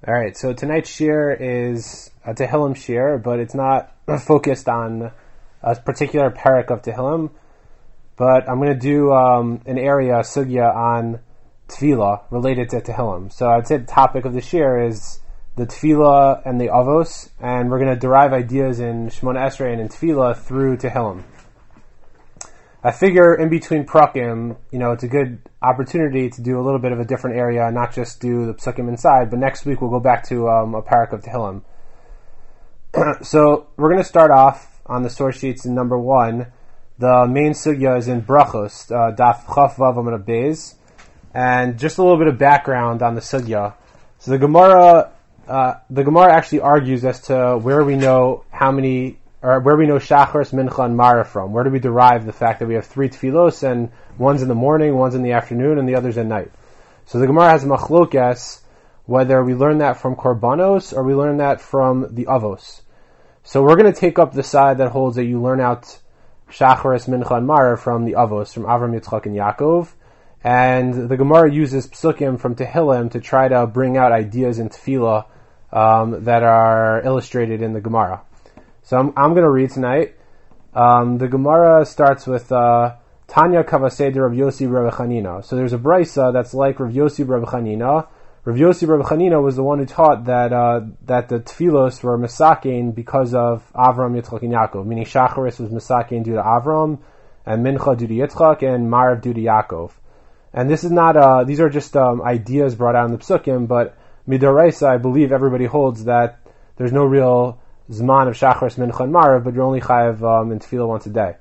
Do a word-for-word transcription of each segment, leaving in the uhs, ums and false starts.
All right, so tonight's shir is a Tehillim shir, but it's not focused on a particular parak of Tehillim. But I'm going to do um, an area, sugya, on tefillah related to Tehillim. So I'd say the topic of the shir is the tefillah and the avos, and we're going to derive ideas in Shemona Esrei and in tefillah through Tehillim. I figure in between prakim, you know, it's a good opportunity to do a little bit of a different area, not just do the psukim inside, but next week we'll go back to um, a parak of Tehillim. So we're going to start off on the source sheets in number one. The main sugya is in Brachos, uh, Daf Chaf Vav Amud Beis, and just a little bit of background on the sugya. So the Gemara, uh, the Gemara actually argues as to where we know how many, or where we know Shacharis, Mincha, and Mara from. Where do we derive the fact that we have three tefillos, and one's in the morning, one's in the afternoon, and the other's at night? So the Gemara has a machlokes whether we learn that from Korbanos or we learn that from the Avos. So we're going to take up the side that holds that you learn out Shacharis, Mincha, and Mara from the Avos, from Avram, Yitzchak, and Yaakov. And the Gemara uses psukim from Tehillim to try to bring out ideas in tefillah um, that are illustrated in the Gemara. So I'm, I'm going to read tonight. Um, the Gemara starts with uh, Tanya Kavaseder Rav Yossi Rav Chanina. So there's a brisa that's like Rav Yossi Rav Chanina. Rav Yossi Rav Chanina was the one who taught that uh, that the tefillos were misakein because of Avram, Yitzchak, and Yaakov. Meaning Shacharis was misakein due to Avram, and Mincha due to Yitzchak, and Marav due to Yaakov. And this is not, uh, these are just um, ideas brought out in the psukim, but Midoraisa, I believe everybody holds that there's no real Zman of Shacharis, Mincha, and Marav, but you're only chayav um, in tefillah once a day.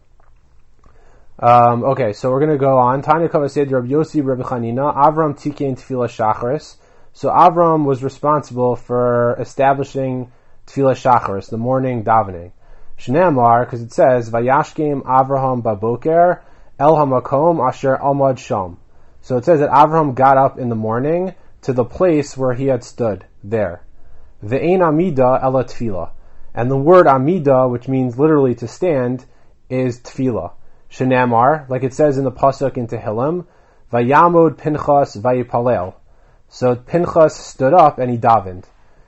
Um, okay, so we're going to go on. Tanya Kavased Rav Yossi Rav Chanina, Avram Tikein Tefillah Shacharis. So Avram was responsible for establishing Tefillah Shacharis, the morning davening. Shneamar, because it says, Vayashkim Avraham Baboker El HaMakom Asher Almad Sham. So it says that Avraham got up in the morning to the place where he had stood, there. Ve'ein Amida Ela Tefillah. And the word Amida, which means literally to stand, is Tefillah. Shenamar, like it says in the pasuk in Tehillim, Vayamod Pinchas Vayipalel. So Pinchas stood up and he davened.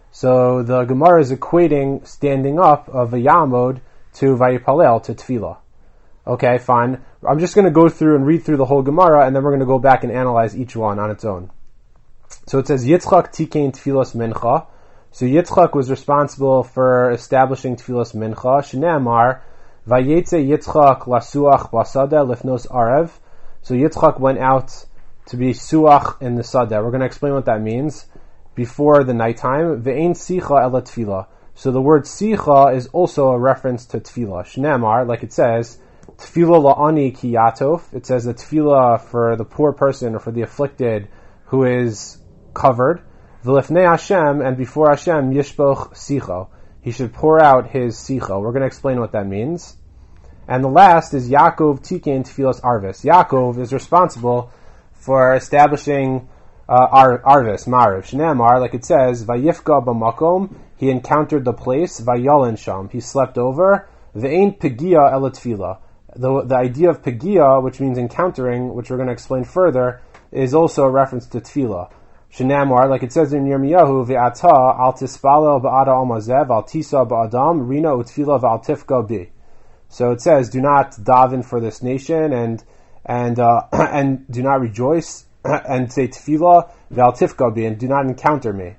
So the Gemara is equating standing up of Vayamod to Vayipalel, to Tefillah. Okay, fine. I'm just going to go through and read through the whole Gemara, and then we're going to go back and analyze each one on its own. So it says Yitzchak Tikein Tefillas Mincha. So Yitzchak was responsible for establishing Tefillas Mincha. Shenamar, Vayetze Yitzchak lasuach basada lifnos arev. So Yitzchak went out to be suach in the sada. We're going to explain what that means. Before the nighttime, ve'ein sicha ela tefillah. So the word sicha is also a reference to tefillah. Shnamar, like it says, tefillah la'ani ki yatov. It says the tefillah for the poor person or for the afflicted who is covered. V'lifnei Hashem, and before Hashem, yishboch sicha. He should pour out his sicha. We're going to explain what that means. And the last is Yaakov Tikein Tefillas Arvis. Yaakov is responsible for establishing uh, Ar- Arvis, Mariv. Shnamar, like it says, Vayifka b'makom, he encountered the place, Vayalin sham, he slept over, Ve'ein Pegia ela Tefillah. The, the idea of Pegia, which means encountering, which we're going to explain further, is also a reference to Tefillah. Shenamar, like it says in Yirmiyahu, Ve'ata al tispalel ba'ada al mazev al tisa ba'adam rina utfila v'al tifka bi. So it says, do not daven for this nation and and uh, and do not rejoice and say tefillah v'al tifka bi, and do not encounter me.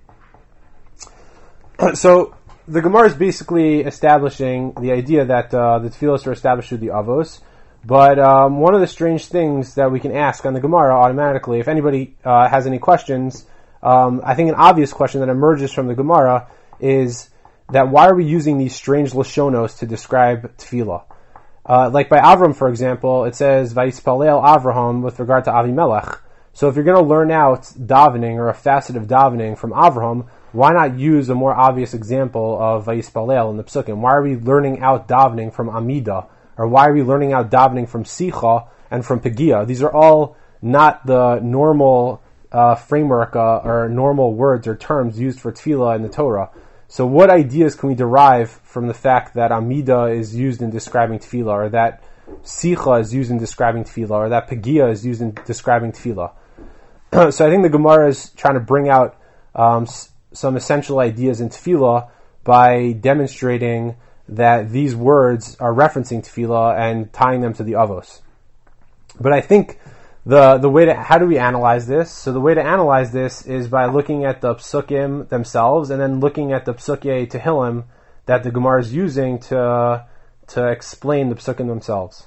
So the Gemara is basically establishing the idea that uh, the tefillos are established through the avos. But um, one of the strange things that we can ask on the Gemara automatically, if anybody uh, has any questions, um, I think an obvious question that emerges from the Gemara is that why are we using these strange lashonos to describe tefillah? Uh, like by Avram, for example, it says Vayispalel Avraham with regard to Avimelech. So if you're going to learn out davening or a facet of davening from Avraham, why not use a more obvious example of Vayispalel in the Psukim? Why are we learning out davening from Amida? Or why are we learning out davening from Sicha and from Pegia? These are all not the normal uh, framework uh, or normal words or terms used for tefillah in the Torah. So what ideas can we derive from the fact that Amida is used in describing tefillah, or that Sicha is used in describing tefillah, or that Pegia is used in describing tefillah? So I think the Gemara is trying to bring out um, some essential ideas in tefillah by demonstrating that these words are referencing tefillah and tying them to the avos. But I think the the way to, how do we analyze this? So the way to analyze this is by looking at the psukim themselves and then looking at the psukei tehillim that the Gemara is using to to explain the psukim themselves.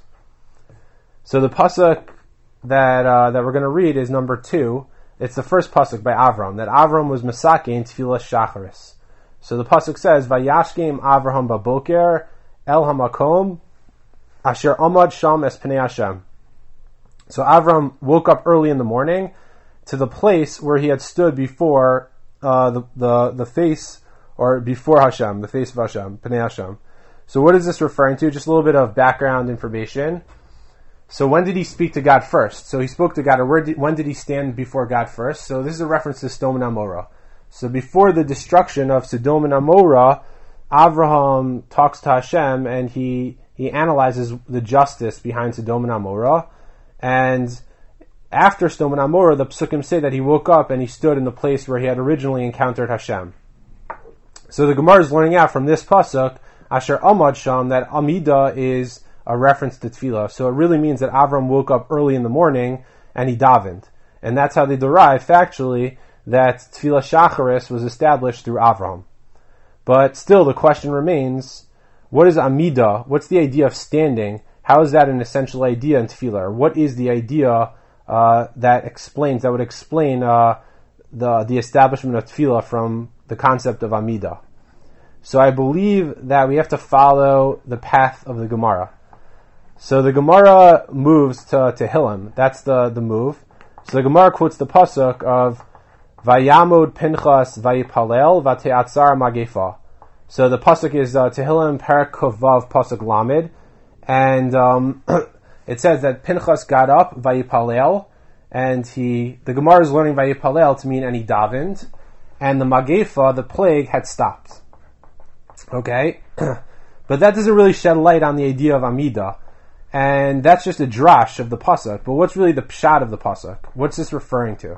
So the pasuk that uh, that we're going to read is number two. It's the first pasuk by Avram, that Avram was masakein tefillah shacharis. So the pasuk says, "Vayashkem Avraham baboker el hamakom asher amad sham es pnei Hashem." So Avram woke up early in the morning to the place where he had stood before uh, the, the the face, or before Hashem, the face of Hashem, pnei Hashem. So what is this referring to? Just a little bit of background information. So when did he speak to God first? So he spoke to God, or where did, when did he stand before God first? So this is a reference to Sodom and Amorah. So before the destruction of Sodom and Amorah, Avraham talks to Hashem and he, he analyzes the justice behind Sodom and Amorah. And after Sodom and Amorah, the Psukim say that he woke up and he stood in the place where he had originally encountered Hashem. So the Gemara is learning out from this pasuk, Asher Amad Sham, that Amida is a reference to tefillah. So it really means that Avram woke up early in the morning and he davened. And that's how they derive factually that tefillah shacharis was established through Avram. But still the question remains, what is Amida? What's the idea of standing? How is that an essential idea in tefillah? Or what is the idea uh, that explains, that would explain uh, the the establishment of tefillah from the concept of Amida? So I believe that we have to follow the path of the Gemara. So the Gemara moves to Tehillim. That's the, the move. So the Gemara quotes the pasuk of Vayamod Pinchas Vayipalel Vateatzar Magefa. So the pasuk is uh, Tehillim Perek Vav pasuk Lamed, and um, it says that Pinchas got up Vayipalel, and he the Gemara is learning Vayipalel to mean and he davened, and the Magefa, the plague, had stopped. Okay, but that doesn't really shed light on the idea of Amida. And that's just a drash of the pasuk. But what's really the pshat of the pasuk? What's this referring to?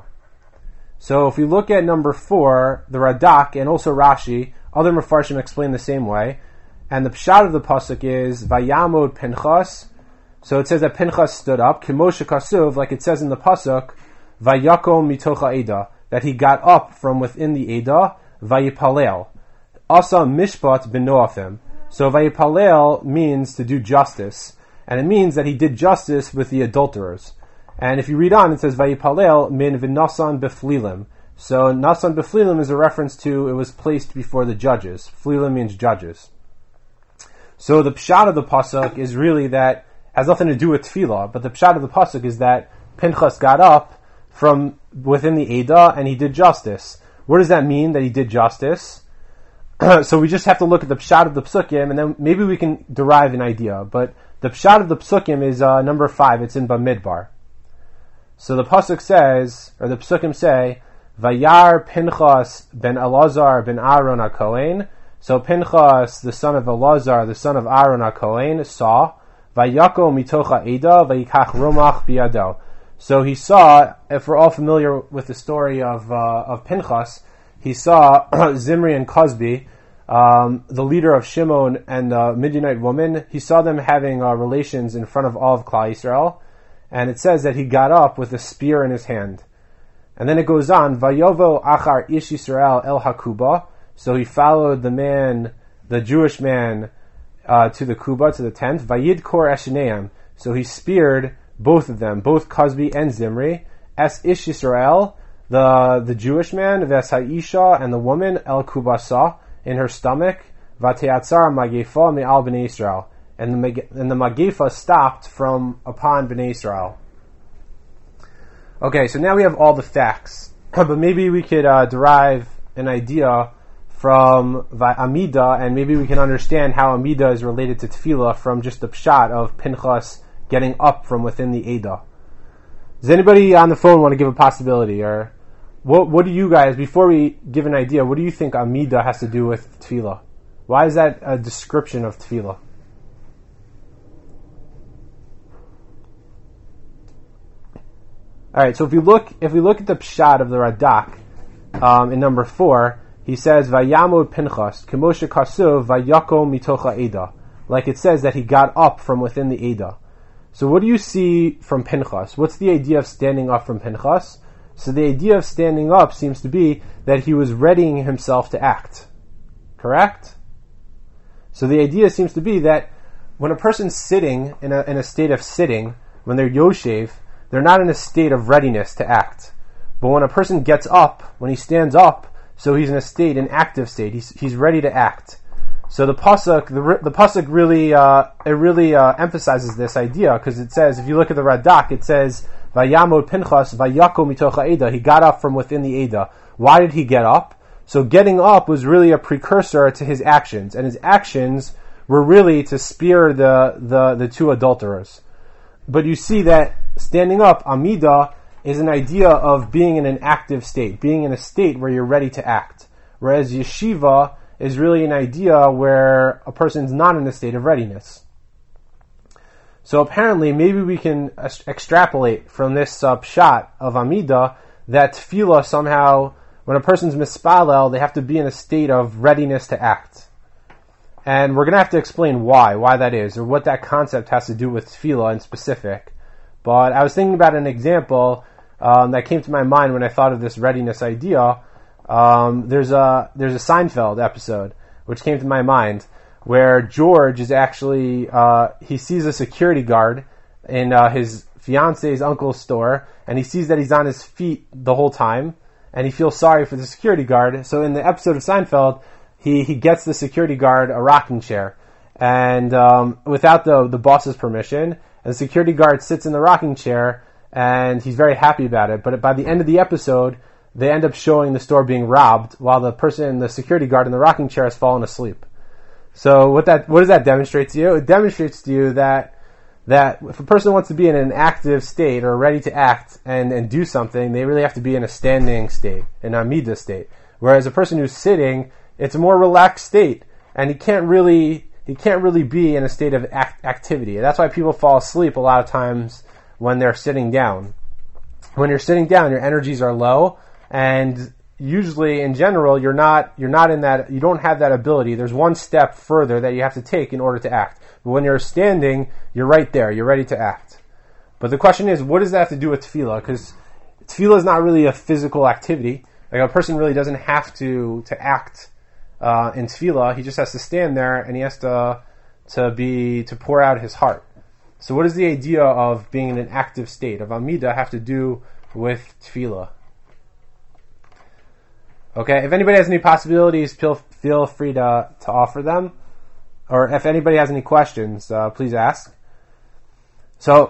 So if we look at number four, the Radak and also Rashi, other Mefarshim explain the same way. And the pshat of the pasuk is Vayamod Pinchas. So it says that Pinchas stood up, Kimoshe Kasuv, like it says in the pasuk, Vayakom mitocha Eda, that he got up from within the Eda, Vayipalel. Asa Mishpat b'noafim. So Vayipalel means to do justice. And it means that he did justice with the adulterers. And if you read on, it says, Vayipalel min v'nasan beflilim. So, nasan beflilim is a reference to, it was placed before the judges. Flilim means judges. So the pshat of the pasuk is really that, has nothing to do with tefillah, but the pshat of the pasuk is that Pinchas got up from within the Eda and he did justice. What does that mean, that he did justice? So we just have to look at the pshat of the psukim, and then maybe we can derive an idea. But the pshat of the psukim is uh, number five. It's in Bamidbar. So the pasuk says, or the psukim say, Vayar Pinchas ben Elazar ben Aaron HaKohen. So Pinchas, the son of Elazar, the son of Aaron HaKohen, saw, Vayako mitocha Eda, Vayikach Romach biado. So he saw, if we're all familiar with the story of uh, of Pinchas, he saw Zimri and Cosby, um, the leader of Shimon and the Midianite woman. He saw them having uh, relations in front of all of Klal Yisrael, and it says that he got up with a spear in his hand. And then it goes on, Vayovo achar ish Yisrael el hakuba. So he followed the man, the Jewish man, uh, to the kuba, to the tent. Vayid kor esheneim. So he speared both of them, both Cosby and Zimri. Es ish Yisrael, the the Jewish man, ves ha'isha, and the woman, el kubasa, in her stomach. Vateatzar magefa me'al b'nei Yisrael. And the, and the magefa stopped from upon b'nei Yisrael. Okay, so now we have all the facts, but maybe we could uh, derive an idea from Amida, and maybe we can understand how Amida is related to Tefillah from just the pshat of Pinchas getting up from within the Eda. Does anybody on the phone want to give a possibility, or what? What do you guys, before we give an idea, what do you think Amida has to do with Tefillah? Why is that a description of Tefillah? All right, so if we look, if we look at the pshat of the Radak um, in number four, he says, Vayamod Pinchas, Kemoshe Kasuv, Vayako Mitocha Eda. Like it says that he got up from within the Eda. So what do you see from Pinchas? What's the idea of standing up from Pinchas? So the idea of standing up seems to be that he was readying himself to act. Correct? So the idea seems to be that when a person's sitting in a, in a state of sitting, when they're yoshev, they're not in a state of readiness to act. But when a person gets up, when he stands up, so he's in a state, an active state, he's, he's ready to act. So the pasuk, the, the pasuk really, uh, it really uh, emphasizes this idea, because it says, if you look at the Radak, it says, Vayamod Pinchas, Vayako mitocha Eda. He got up from within the Eda. Why did he get up? So getting up was really a precursor to his actions, and his actions were really to spear the, the, the two adulterers. But you see that standing up, Amida, is an idea of being in an active state, being in a state where you're ready to act. Whereas Yeshiva is really an idea where a person's not in a state of readiness. So apparently, maybe we can extrapolate from this uh, pshat of Amida that tefillah somehow, when a person's mispalel, they have to be in a state of readiness to act. And we're going to have to explain why, why that is, or what that concept has to do with tefillah in specific. But I was thinking about an example um, that came to my mind when I thought of this readiness idea. Um, there's a there's a Seinfeld episode which came to my mind where George is actually uh, he sees a security guard in uh, his fiance's uncle's store, and he sees that he's on his feet the whole time, and he feels sorry for the security guard. So in the episode of Seinfeld, he he gets the security guard a rocking chair, and um, without the the boss's permission, and the security guard sits in the rocking chair, and he's very happy about it. But by the end of the episode, they end up showing the store being robbed while the person, the security guard in the rocking chair, has fallen asleep. So what that what does that demonstrate to you? It demonstrates to you that that if a person wants to be in an active state or ready to act and, and do something, they really have to be in a standing state, an amida state. Whereas a person who's sitting, it's a more relaxed state, and he can't really he can't really be in a state of act, activity. And that's why people fall asleep a lot of times when they're sitting down. When you're sitting down, your energies are low, and usually, in general, you're not you're not in that, you don't have that ability. There's one step further that you have to take in order to act. But when you're standing, you're right there. You're ready to act. But the question is, what does that have to do with tefillah? Because tefillah is not really a physical activity. Like, a person really doesn't have to to act uh, in tefillah. He just has to stand there, and he has to to be to pour out his heart. So what does the idea of being in an active state, of Amida, have to do with tefillah? Okay, if anybody has any possibilities, feel, feel free to, to offer them. Or if anybody has any questions, uh, please ask. So,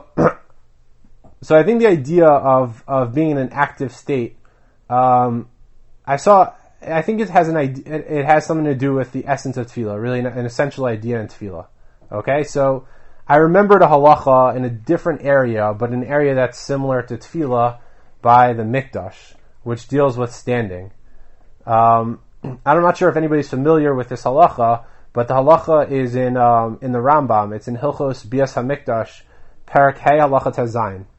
so I think the idea of, of being in an active state, um, I saw, I think it has an idea, it, it has something to do with the essence of tefillah, really an, an essential idea in tefillah. Okay, so I remembered a halacha in a different area, but an area that's similar to tefillah by the Mikdash, which deals with standing. Um, I'm not sure if anybody's familiar with this halacha, but the halacha is in um, in the Rambam. It's in Hilchos Bias HaMikdash, Perek Hey Halacha Tazayin.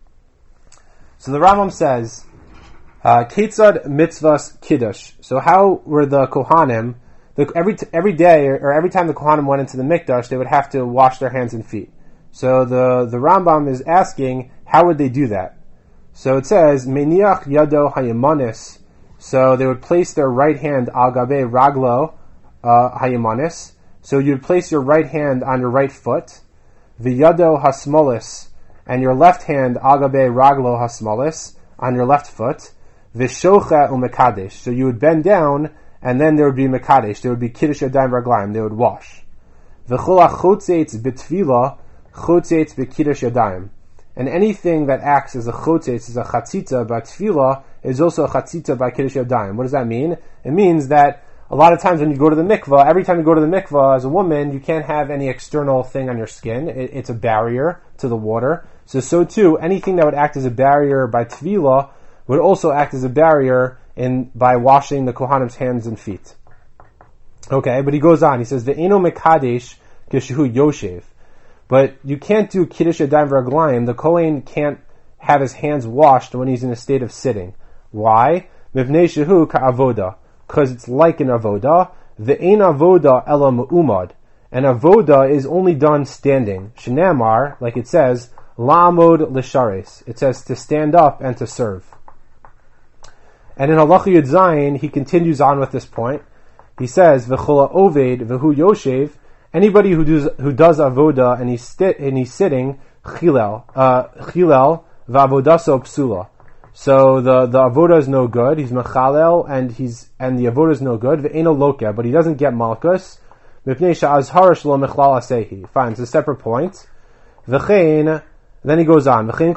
So the Rambam says, uh, Ketzad mitzvahs kiddush. So how were the Kohanim, the, every t- every day or every time the Kohanim went into the Mikdash, they would have to wash their hands and feet. So the, the Rambam is asking, how would they do that? So it says, Meniach yado hayamanis. So they would place their right hand al gabe raglo uh, hayamanis. So you'd place your right hand on your right foot, v'yado hasmolis, and your left hand al gabe raglo hasmolis, on your left foot, v'shocha umekadesh. So you would bend down, and then there would be mekadesh. There would be kiddush yadayim raglayim. They would wash. V'chol hachotzetz b'tfila, chotzetz b'kiddush yadayim. And anything that acts as a chotzetz, as a chatzitza by tefillah, is also a chatzitza by kiddush yadayim. What does that mean? It means that a lot of times when you go to the mikvah, every time you go to the mikvah as a woman, you can't have any external thing on your skin. It, it's a barrier to the water. So, so too, anything that would act as a barrier by tefillah would also act as a barrier in by washing the kohanim's hands and feet. Okay, but he goes on. He says, "Ve'eno mekadesh kishehu yoshev." But you can't do kiddush yadayim v'raglayim. The kohen can't have his hands washed when he's in a state of sitting. Why? Mivnei shehu ka'avoda. because it's like an avoda. The ein avoda ela me'umad. And avoda is only done standing. Shenamar, like it says, la'amod l'shares. It says to stand up and to serve. And in Halacha Yud Zayin, he continues on with this point. He says, "V'chola oved v'hu yoshev." Anybody who does who does avoda and he's sti- and he's sitting, chilel, uh, chilel v'avodaso psula. So the the avoda is no good. He's mechalel and he's and the avoda is no good. V'eno loka, but he doesn't get malchus. Mipnei she'azhara shelo mechlal asehi. Fine, it's a separate point. V'chein. Then he goes on. So the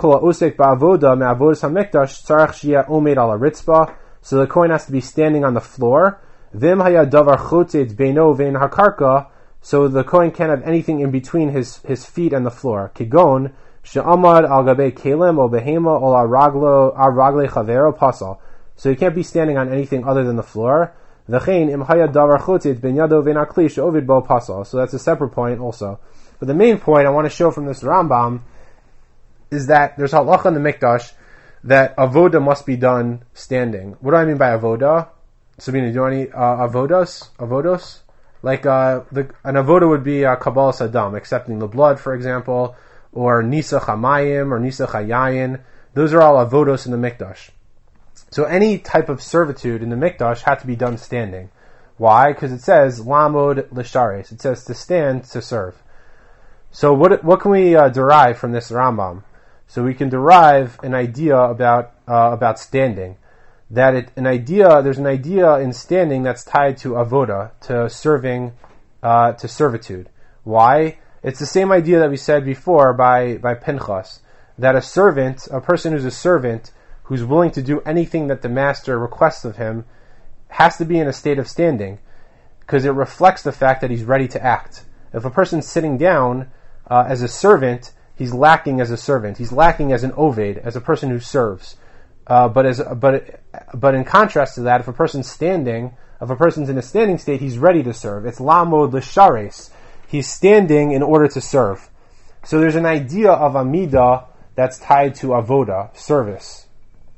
coin has to be standing on the floor. So the coin can't have anything in between his, his feet and the floor. So he can't be standing on anything other than the floor. So that's a separate point also. But the main point I want to show from this Rambam is that there's halacha in the mikdash that avoda must be done standing. What do I mean by avoda? Sabina, do you know any uh, avodas? Avodos? Like uh, the, an avoda would be uh, kabbalah sadam, accepting the blood, for example, or nisa chamayim or nisa chayayin. Those are all avodos in the mikdash. So any type of servitude in the mikdash had to be done standing. Why? Because it says lamod l'shares. It says to stand to serve. So what what can we uh, derive from this Rambam? So we can derive an idea about uh, about standing. That it, an idea there's an idea in standing that's tied to avoda, to serving, uh, to servitude. Why? It's the same idea that we said before by by Pinchas, that a servant, a person who's a servant, who's willing to do anything that the master requests of him, has to be in a state of standing, because it reflects the fact that he's ready to act. If a person's sitting down uh, as a servant, he's lacking as a servant. He's lacking as an oved, as a person who serves. Uh, but as but but in contrast to that, if a person's standing, if a person's in a standing state, he's ready to serve. It's lamod l'shares. He's standing in order to serve. So there's an idea of amida that's tied to avoda, service.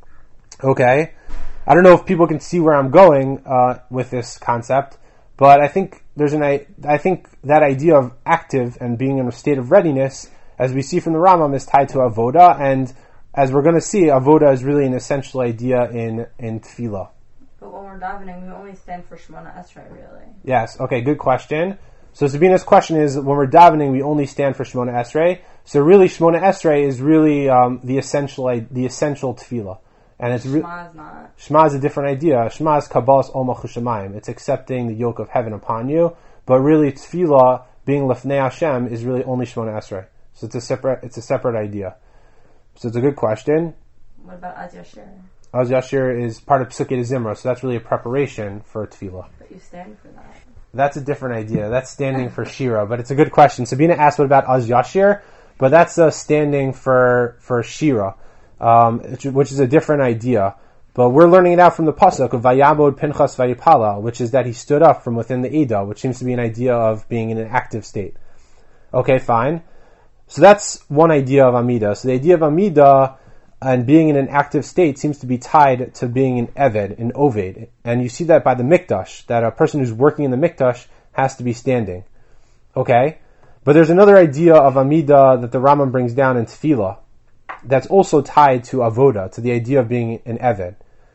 Okay, I don't know if people can see where I'm going uh, with this concept, but I think there's an I, I think that idea of active and being in a state of readiness, as we see from the Rambam, is tied to avoda, and as we're going to see, avoda is really an essential idea in, in tefillah. But when we're davening, we only stand for Shemona Esrei, really. Yes, okay, good question. So Sabina's question is, when we're davening, we only stand for Shemona Esrei. So really, Shemona Esrei is really um, the essential the essential tefillah. And it's re- Shema is not. Shema is a different idea. Shema is Kabbalas Ol Malchus Shamayim. It's accepting the yoke of heaven upon you. But really, tefillah, being Lefnei Hashem, is really only Shemona Esrei. So it's a separate it's a separate idea. So it's a good question. What about Az Yashir? Az Yashir is part of Psukei Zimra, so that's really a preparation for tefillah. But you stand for that. That's a different idea. That's standing for Shira, but it's a good question. Sabina asked what about Az Yashir, but that's a standing for for Shira, um, which is a different idea. But we're learning it out from the pasuk of Vayamod Pinchas Vayipala, which is that he stood up from within the Eidah, which seems to be an idea of being in an active state. Okay, fine. So that's one idea of Amida. So the idea of Amida and being in an active state seems to be tied to being an Eved, an Oved. And you see that by the Mikdash, that a person who's working in the Mikdash has to be standing. Okay? But there's another idea of Amida that the Rambam brings down in Tefillah that's also tied to Avoda, to the idea of being an Eved.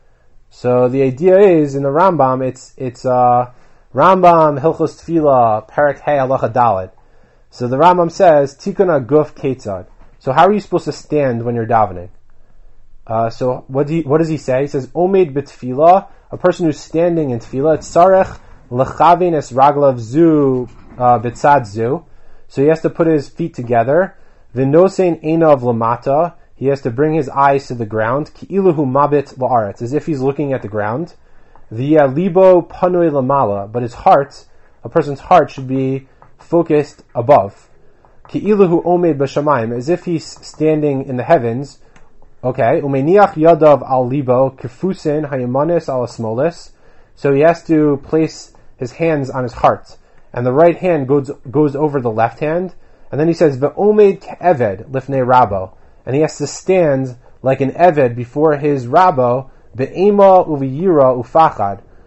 So the idea is, in the Rambam, it's it's uh, Rambam, Hilchos Tefillah, Perek Hey, Halacha Daled. So the Rambam says, Tikkun HaGuf Ketzad. So how are you supposed to stand when you're davening? Uh, so what, do you, what does he say? He says, Omed b'tefillah, a person who's standing in tefillah, tzarech lechavin es raglav zu b'tzad zu. So he has to put his feet together. V'nosein einav lamata. He has to bring his eyes to the ground. Ki'iluhu mabit la'aretz, as if he's looking at the ground. V'yalibo panoi lamala. But his heart, a person's heart should be focused above. Ki'iluhu omed b'shamayim, as if he's standing in the heavens. Okay, umeniach yadav al libo kefusin hayamanis al asmolis. So he has to place his hands on his heart, and the right hand goes goes over the left hand. And then he says ve'omed ke'eved lifnei rabo, and he has to stand like an eved before his rabo be'ema uviyira ufachad,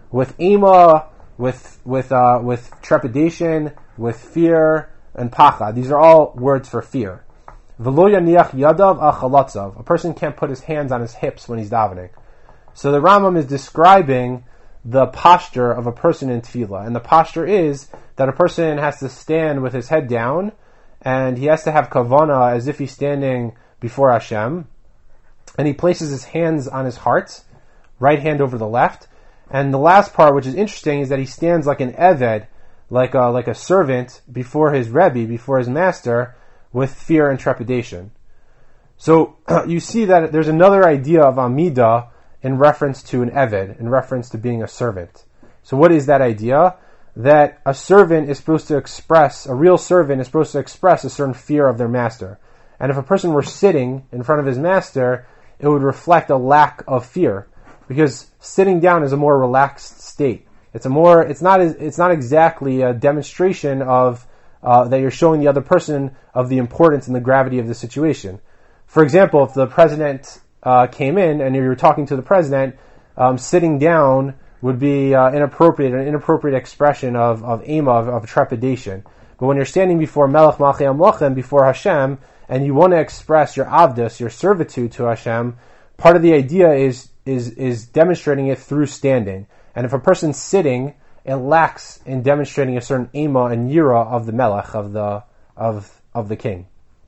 with ema, with with uh, with trepidation, with fear, and pachad. These are all words for fear. V'lo yaniach yadav al chalatzav. A person can't put his hands on his hips when he's davening. So the Rambam is describing the posture of a person in tefillah, and the posture is that a person has to stand with his head down, and he has to have kavana as if he's standing before Hashem, and he places his hands on his heart, right hand over the left. And the last part, which is interesting, is that he stands like an eved, like a, like a servant before his Rebbe, before his master, with fear and trepidation. So you see that there's another idea of Amida in reference to an eved, in reference to being a servant. So what is that idea? That a servant is supposed to express, a real servant is supposed to express a certain fear of their master. And if a person were sitting in front of his master, it would reflect a lack of fear. Because sitting down is a more relaxed state. It's a more, it's not, it's not exactly a demonstration of, uh, that you're showing the other person of the importance and the gravity of the situation. For example, if the president, uh, came in and you were talking to the president, um, sitting down would be, uh, inappropriate, an inappropriate expression of, of ema, of, of trepidation. But when you're standing before Melech Malchei Amlachim, before Hashem, and you want to express your avdus, your servitude to Hashem, part of the idea is is is demonstrating it through standing. And if a person's sitting, it lacks in demonstrating a certain ema and yira of the melech, of the of of the king.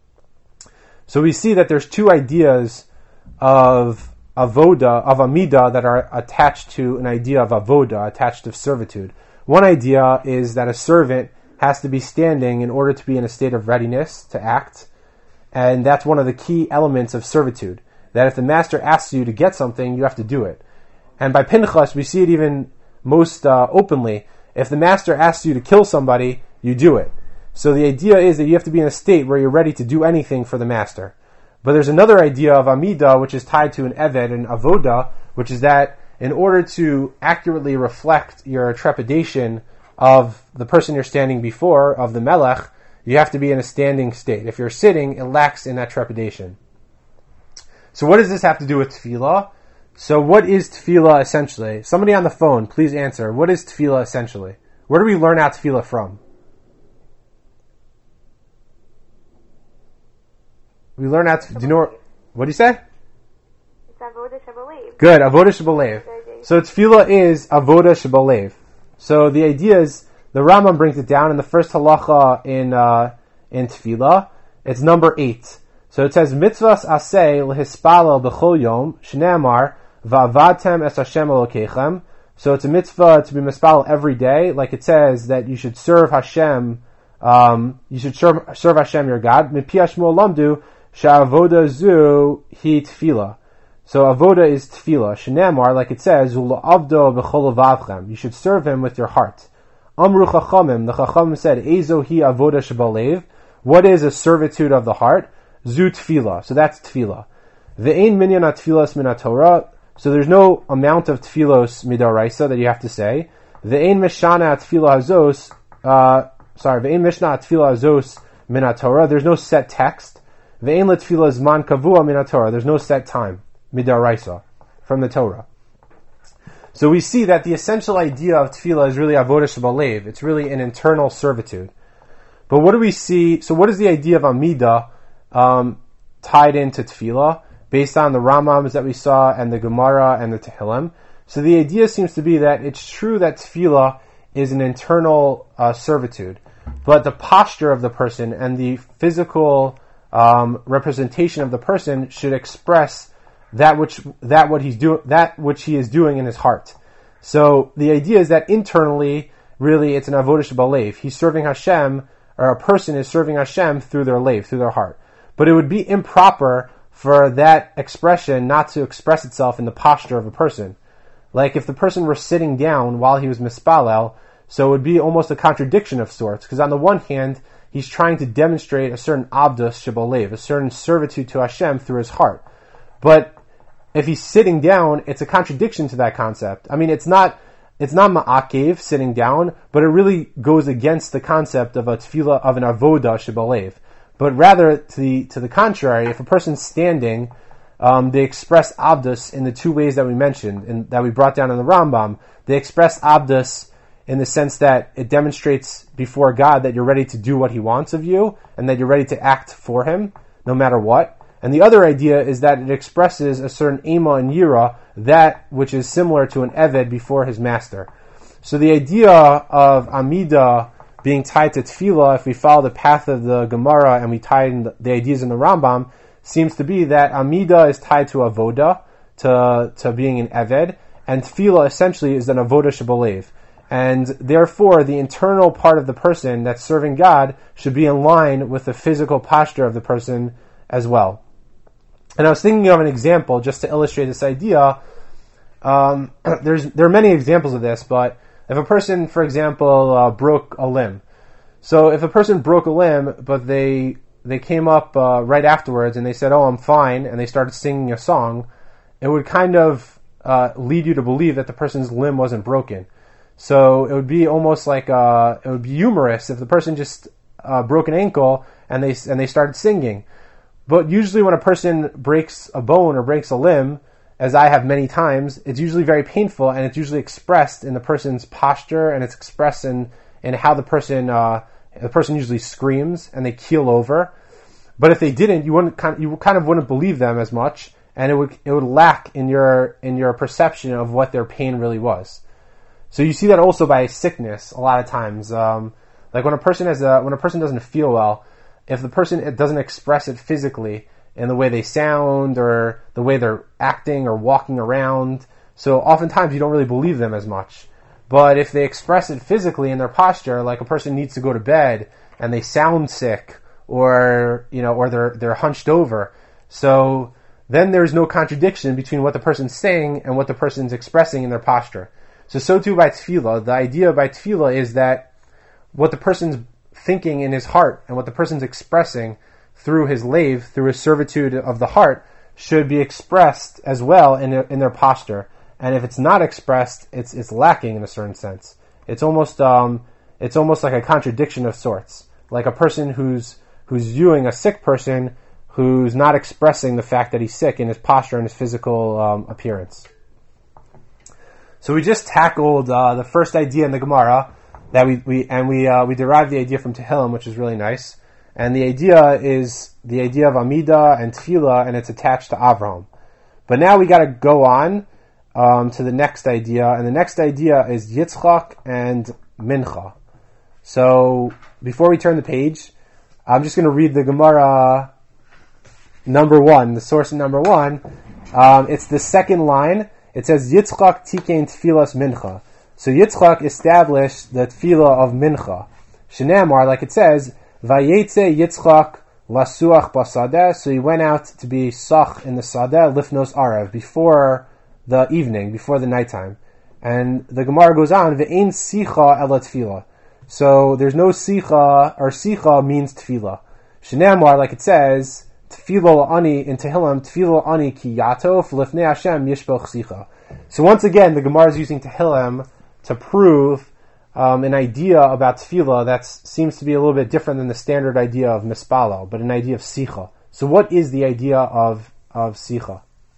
So we see that there's two ideas of avoda, of amida, that are attached to an idea of avoda, attached to servitude. One idea is that a servant has to be standing in order to be in a state of readiness to act, and that's one of the key elements of servitude. That if the master asks you to get something, you have to do it. And by Pinchas, we see it even most uh, openly. If the master asks you to kill somebody, you do it. So the idea is that you have to be in a state where you're ready to do anything for the master. But there's another idea of Amida, which is tied to an Eved and Avoda, which is that in order to accurately reflect your trepidation of the person you're standing before, of the Melech, you have to be in a standing state. If you're sitting, it lacks in that trepidation. So what does this have to do with tefillah? So what is tefillah essentially? Somebody on the phone, please answer. What is tefillah essentially? Where do we learn out tefillah from? We learn out, do you know, what do you say? It's avoda shebalev. Good, avoda shebalev. So tefillah is avoda shebalev. So the idea is, the Rambam brings it down in the first halacha in, uh, in tefillah. It's number eight. So it says, mitzvahs aseh lehispalel b'chol yom, shneamar, va'avatem es Hashem Elokeichem. So it's a mitzvah to be mispalel every day, like it says that you should serve Hashem, um, you should serve, serve Hashem your God. Mipi hashmo lamdu, sha'avoda zu hi tefillah. So avoda is tefillah. Shneamar, like it says, u'la'avdo b'chol levavchem. You should serve him with your heart. Amru chachamim, the chachamim said, ezo hi avoda shebalev. What is a servitude of the heart? Zu tefillah. So that's tefillah. Ve'ein minyan atfilas min Torah. So there's no amount of tefillos midaraisa that you have to say. Ve'ein mishana atfilah hazos. Uh, sorry. Ve'ein mishna atfilah hazos min Torah. There's no set text. Ve'ein letfilah zman kavua min Torah. There's no set time midaraisa from the Torah. So we see that the essential idea of tefillah is really avodah shebalev. It's really an internal servitude. But what do we see? So what is the idea of amida um, tied into tefillah, based on the Ramams that we saw and the Gemara and the Tehillim? So the idea seems to be that it's true that tefillah is an internal uh, servitude, but the posture of the person and the physical um, representation of the person should express that which that what he's doing, that which he is doing in his heart. So the idea is that internally, really, it's an avodah shebalev. He's serving Hashem, or a person is serving Hashem through their lev, through their heart. But it would be improper for that expression not to express itself in the posture of a person. Like if the person were sitting down while he was mispalel, so it would be almost a contradiction of sorts. Because on the one hand, he's trying to demonstrate a certain avdus shebalev, a certain servitude to Hashem through his heart. But if he's sitting down, it's a contradiction to that concept. I mean, it's not it's not ma'akev, sitting down, but it really goes against the concept of a tefillah, of an avoda shebalev. But rather, to the, to the contrary, if a person's standing, um, they express Abdus in the two ways that we mentioned, and that we brought down in the Rambam. They express Abdus in the sense that it demonstrates before God that you're ready to do what He wants of you, and that you're ready to act for Him, no matter what. And the other idea is that it expresses a certain Ema and Yira, that which is similar to an Eved before his master. So the idea of Amida being tied to Tefillah, if we follow the path of the Gemara and we tie in the, the ideas in the Rambam, seems to be that Amida is tied to Avoda, to, to being an Eved, and Tefillah essentially is an Avoda Shebalev. And therefore, the internal part of the person that's serving God should be in line with the physical posture of the person as well. And I was thinking of an example just to illustrate this idea. Um, there's there are many examples of this, but if a person, for example, uh, broke a limb, so if a person broke a limb, but they they came up uh, right afterwards and they said, "Oh, I'm fine," and they started singing a song, it would kind of uh, lead you to believe that the person's limb wasn't broken. So it would be almost like uh, it would be humorous if the person just uh, broke an ankle and they and they started singing. But usually when a person breaks a bone or breaks a limb, as I have many times, it's usually very painful, and it's usually expressed in the person's posture, and it's expressed in, in how the person uh, the person usually screams and they keel over. But if they didn't, you wouldn't kind of, you kind of wouldn't believe them as much, and it would it would lack in your in your perception of what their pain really was. So you see that also by sickness a lot of times. Um, like when a person has a when a person doesn't feel well, if the person doesn't express it physically in the way they sound or the way they're acting or walking around, so oftentimes you don't really believe them as much. But if they express it physically in their posture, like a person needs to go to bed and they sound sick, or you know, or they're they're hunched over, so then there's no contradiction between what the person's saying and what the person's expressing in their posture. So so too by tefillah, the idea by tefillah is that what the person's thinking in his heart and what the person's expressing through his lave, through his servitude of the heart, should be expressed as well in their, in their posture. And if it's not expressed, it's it's lacking in a certain sense. It's almost um it's almost like a contradiction of sorts, like a person who's who's viewing a sick person who's not expressing the fact that he's sick in his posture and his physical um, appearance. So we just tackled uh, the first idea in the Gemara that we, we and we uh, we derived the idea from Tehillim, which is really nice. And the idea is the idea of Amida and Tefillah, and it's attached to Avraham. But now we got to go on um, to the next idea, and the next idea is Yitzchak and Mincha. So before we turn the page, I'm just going to read the Gemara number one, the source number one. Um, it's the second line. It says, Yitzchak tikein tfilas mincha. So Yitzchak established the tefillah of mincha. Shenamar, like it says, Vayetze Yitzchak lasuach basadeh. So he went out to be sach in the sadeh, lifnos arev, before the evening, before the nighttime. And the Gemara goes on, Ve'ein sicha ela tefillah. So there's no sicha, or sicha means tefillah. Shenamar, like it says, Tefillah ani in Tehillim, Tefillah ani ki yatov lifnei Hashem yishbach sicha. So once again, the Gemara is using Tehillim to prove um, an idea about Tefillah that seems to be a little bit different than the standard idea of mispalo, but an idea of sicha. So what is the idea of of sicha?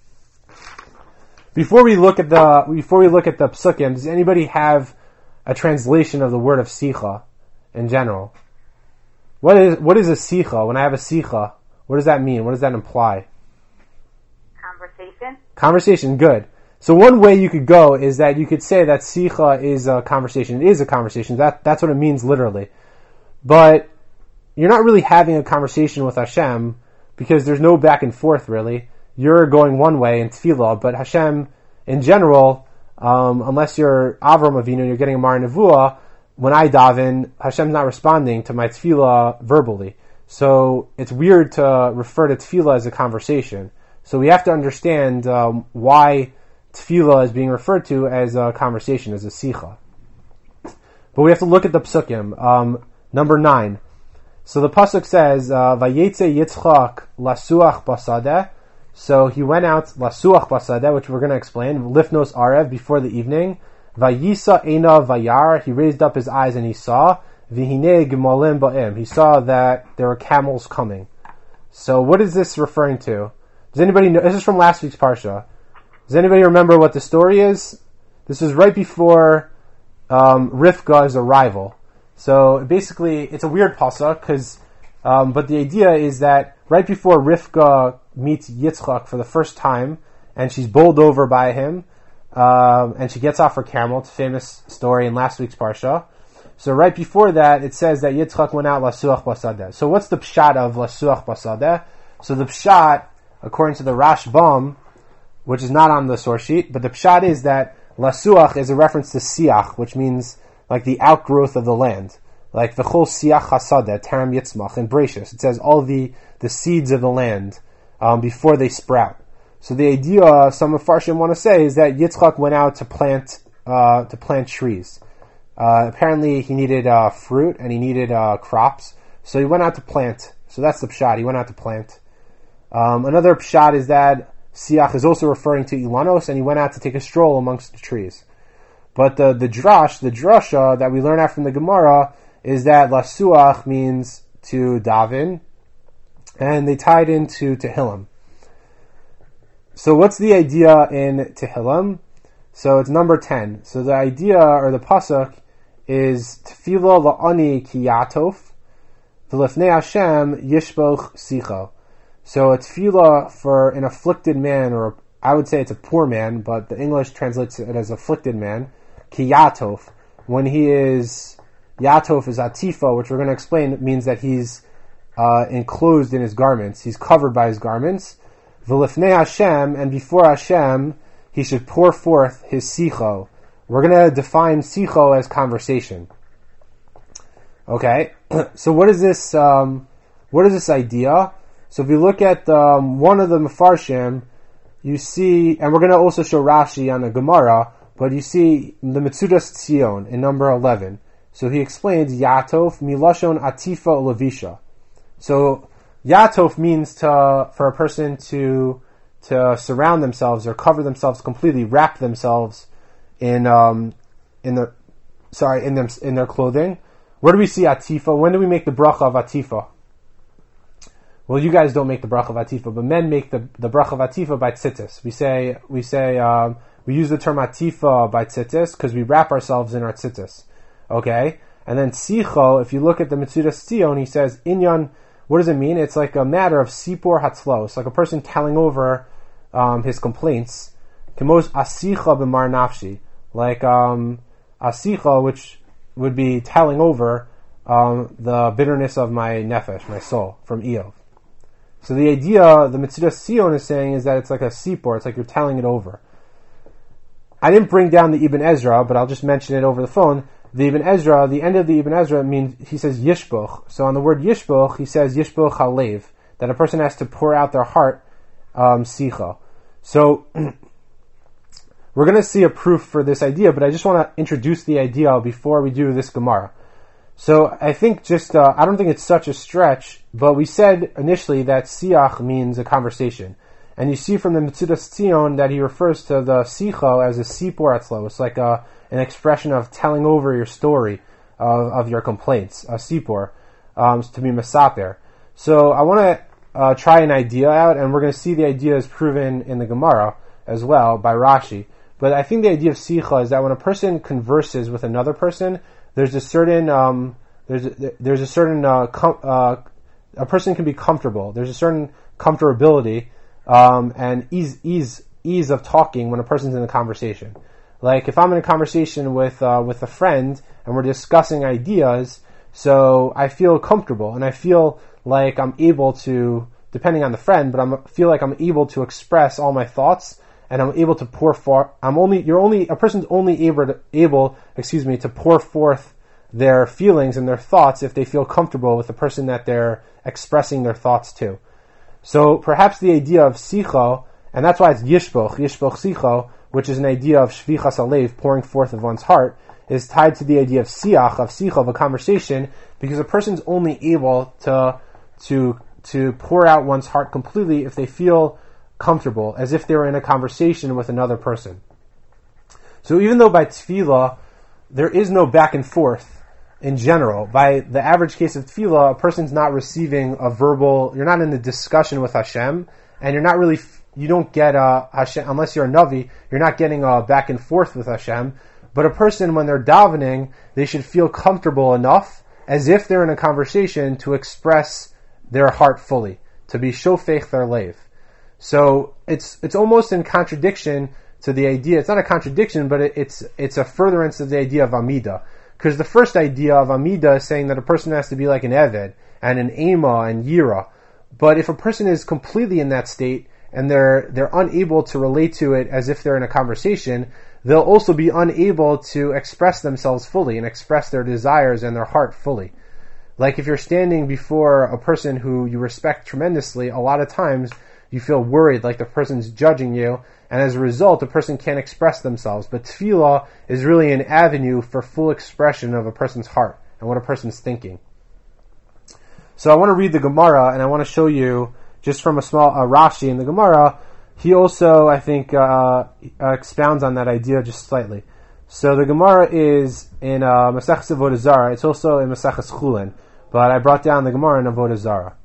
Before we look at the before we look at the psukim, does anybody have a translation of the word of sicha in general? What is what is a sicha? When I have a sicha, what does that mean? What does that imply? Conversation. Conversation, good. So one way you could go is that you could say that sicha is a conversation. It is a conversation. That that's what it means literally. But you're not really having a conversation with Hashem because there's no back and forth really. You're going one way in tefillah, but Hashem, in general, um, unless you're Avram Avinu, you're getting a Mar Nevuah, when I daven, Hashem's not responding to my tefillah verbally. So it's weird to refer to tefillah as a conversation. So we have to understand um, why tefillah is being referred to as a conversation, as a sicha. But we have to look at the psukim. Um, number nine. So the pasuk says, "Vayetze Yitzchak lasuach basadeh." So he went out lasuach basadeh, which we're going to explain. Lifnos arev, before the evening. Vayisa einav vayar. He raised up his eyes and he saw. V'hinei gemalim ba'im. He saw that there were camels coming. So what is this referring to? Does anybody know? This is from last week's parsha. Does anybody remember what the story is? This is right before um, Rivka's arrival. So basically, it's a weird pasuk because, um, but the idea is that right before Rivka meets Yitzchak for the first time, and she's bowled over by him, um, and she gets off her camel. It's a famous story in last week's parsha. So right before that, it says that Yitzchak went out lasuach basadeh. So what's the pshat of lasuach basadeh? So the pshat, according to the Rashbam, which is not on the source sheet, but the pshat is that lasuach is a reference to siach, which means like the outgrowth of the land. Like the whole siach hasadeh, taram yitzmach, in Bereshis. It says all the, the seeds of the land um, before they sprout. So the idea, some Mefarshim want to say, is that Yitzchak went out to plant uh, to plant trees. Uh, apparently he needed uh, fruit and he needed uh, crops, so he went out to plant. So that's the pshat, he went out to plant. Um, another pshat is that siach is also referring to Ilanos, and he went out to take a stroll amongst the trees. But the, the drash, the drasha that we learn out from the Gemara is that lasuach means to daven, and they tied into Tehillim. So what's the idea in Tehillim? So it's number ten. So the idea, or the pasuk, is Tefillah la'ani ki yatof, v'lefnei Hashem yishboch sicho. So it's tefillah for an afflicted man, or I would say it's a poor man, but the English translates it as afflicted man, ki yatof. When he is, yatof is atifa, which we're going to explain, means that he's uh, enclosed in his garments. He's covered by his garments. V'lefnei Hashem, and before Hashem, he should pour forth his sicho. We're going to define sicho as conversation. Okay, so what is this? Um, what is this idea? So if you look at um, one of the Mefarshim, you see, and we're going to also show Rashi on the Gemara, but you see the Metzudas Tzion in number eleven. So he explains Yatof milashon atifa levisha. So Yatof means to for a person to to surround themselves or cover themselves completely, wrap themselves in um in the sorry in them in their clothing. Where do we see atifa? When do we make the bracha of atifa? Well, you guys don't make the bracha of atifa, but men make the, the bracha of atifa by tzitzis. We say we say um, we use the term atifa by tzitzis because we wrap ourselves in our tzitzis. Okay, and then sicho. If you look at the Metzudas Tzion, he says inyan. What does it mean? It's like a matter of sipor hatzlo. It's like a person telling over um, his complaints. Kemos asicha b'mar nafshi, like um, asicha, which would be telling over um, the bitterness of my nefesh, my soul, from Eov. So the idea, the Metzudas Tzion is saying, is that it's like a sipor. It's like you're telling it over. I didn't bring down the Ibn Ezra, but I'll just mention it over the phone. The Ibn Ezra, the end of the Ibn Ezra means, he says yishboch. So on the word yishboch, he says yishboch halev, that a person has to pour out their heart, um, sicha. So, we're going to see a proof for this idea, but I just want to introduce the idea before we do this Gemara. So I think just, uh, I don't think it's such a stretch, but we said initially that siach means a conversation. And you see from the Metzudas Tzion that he refers to the sicho as a sipor atzlo. It's like a, an expression of telling over your story of, of your complaints, a sipor, um, to be mesaper. So I want to uh, try an idea out, and we're going to see the idea is proven in the Gemara as well by Rashi. But I think the idea of sicha is that when a person converses with another person, there's a certain um, there's a, there's a certain uh, com- uh, a person can be comfortable. There's a certain comfortability um, and ease ease ease of talking when a person's in a conversation. Like if I'm in a conversation with uh, with a friend and we're discussing ideas, so I feel comfortable and I feel like I'm able to, depending on the friend, but I feel like I'm able to express all my thoughts. And I'm able to pour forth. I'm only. You're only. A person's only able, to, able, excuse me, to pour forth their feelings and their thoughts if they feel comfortable with the person that they're expressing their thoughts to. So perhaps the idea of sicho, and that's why it's yishboch, yishboch sicho, which is an idea of shvichas alev, pouring forth of one's heart, is tied to the idea of siach, of sicho, of a conversation, because a person's only able to to to pour out one's heart completely if they feel comfortable, as if they were in a conversation with another person. So even though by tefillah there is no back and forth in general, by the average case of tefillah, a person's not receiving a verbal, you're not in a discussion with Hashem, and you're not really, you don't get uh, Hashem, unless you're a Navi, you're not getting uh, back and forth with Hashem. But a person, when they're davening, they should feel comfortable enough, as if they're in a conversation, to express their heart fully, to be shofech their leiv. So it's it's almost in contradiction to the idea. It's not a contradiction, but it, it's it's a furtherance of the idea of Amida. Because the first idea of Amida is saying that a person has to be like an Eved and an Ema and Yira. But if a person is completely in that state and they're they're unable to relate to it as if they're in a conversation, they'll also be unable to express themselves fully and express their desires and their heart fully. Like if you're standing before a person who you respect tremendously, a lot of times you feel worried like the person's judging you, and as a result, the person can't express themselves. But tefillah is really an avenue for full expression of a person's heart and what a person's thinking. So I want to read the Gemara, and I want to show you, just from a small uh, Rashi in the Gemara, he also, I think, uh, uh, expounds on that idea just slightly. So the Gemara is in uh, Maseches Avodah Zarah. It's also in Maseches Chulin, but I brought down the Gemara in Avodah Zarah.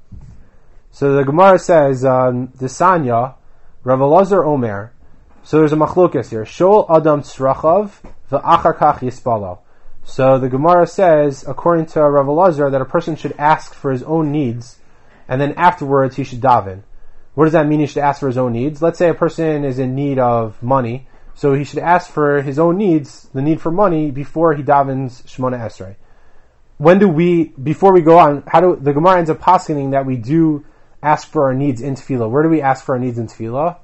So the Gemara says, um, Desanya, Rav Elazar Omer. So there's a machlokas here. Shol Adam Tzrachav v'achar kach yispalo. So the Gemara says, according to Rav Elazar, that a person should ask for his own needs, and then afterwards he should daven. What does that mean? He should ask for his own needs? Let's say a person is in need of money, so he should ask for his own needs, the need for money, before he davens Shemona Esrei. When do we, before we go on, how do the Gemara ends up poskening that we do ask for our needs in Tefillah? Where do we ask for our needs in Tefillah?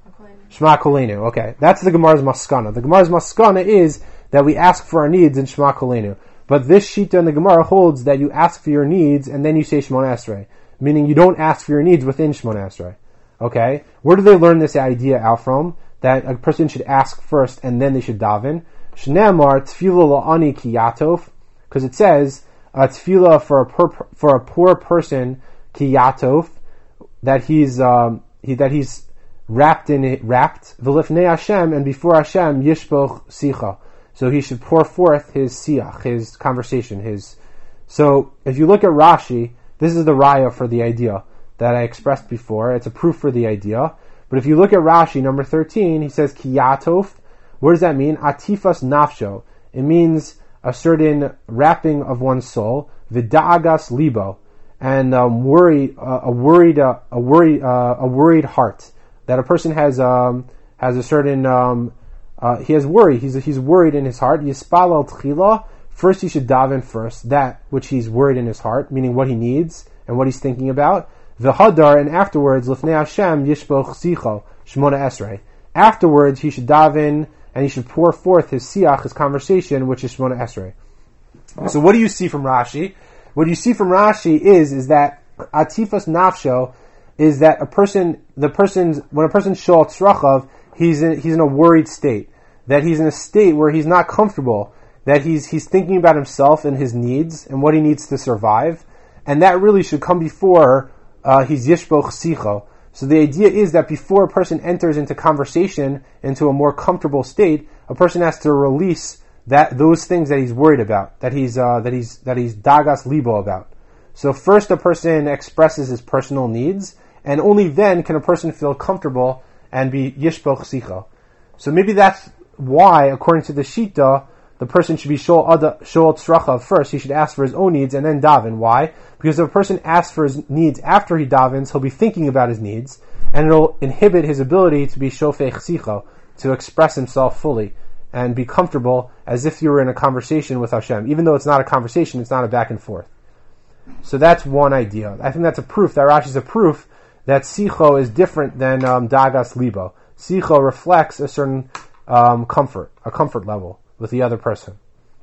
Shema Kolenu. Okay, that's the Gemara's maskana. The Gemara's maskana is that we ask for our needs in Shema Kolenu. But this Shita in the Gemara holds that you ask for your needs and then you say Shemona Esrei, meaning you don't ask for your needs within Shemona Esrei. Okay, where do they learn this idea out from? That a person should ask first and then they should daven. Shneamar tefillah la'ani ki yatov, because it says uh, tefillah for a per, for a poor person ki yatov, that he's um, he, that he's wrapped in it, wrapped v'lifnei Hashem, and before Hashem yishpoch sicha. So he should pour forth his siach, his conversation, his. So if you look at Rashi, this is the raya for the idea that I expressed before. It's a proof for the idea. But if you look at Rashi, number thirteen, he says kiyatof. What does that mean? Atifas nafsho. It means a certain wrapping of one's soul. Vida'agas libo, and um, worry, uh, a worried, uh, a worried, uh, a worried heart. That a person has um, has a certain um, uh, he has worry. He's he's worried in his heart. Yispalal tchila. First, he should daven first that which he's worried in his heart, meaning what he needs and what he's thinking about. V'hadar, and afterwards, lifnei Hashem yishpoch sicho shmona esrei. Afterwards, he should daven and he should pour forth his siach, his conversation, which is shmona esrei. So, what do you see from Rashi? What you see from Rashi is is that atifas nafsho is that a person, the person's when a person's shol tzrachav, he's in he's in a worried state. That he's in a state where he's not comfortable. That he's he's thinking about himself and his needs and what he needs to survive, and that really should come before uh, he's yishboch sicho. So the idea is that before a person enters into conversation, into a more comfortable state, a person has to release that those things that he's worried about, that he's uh, that he's that he's dagas libo about. So first, a person expresses his personal needs, and only then can a person feel comfortable and be yishboch sicho. So maybe that's why, according to the Shita, the person should be shol tzrachav first. He should ask for his own needs and then daven. Why? Because if a person asks for his needs after he davens, he'll be thinking about his needs, and it'll inhibit his ability to be shofech sicho, to express himself fully and be comfortable as if you were in a conversation with Hashem. Even though it's not a conversation, it's not a back and forth. So that's one idea. I think that's a proof, that Rashi is a proof that sicho is different than um, dagas libo. Sicho reflects a certain um, comfort, a comfort level with the other person.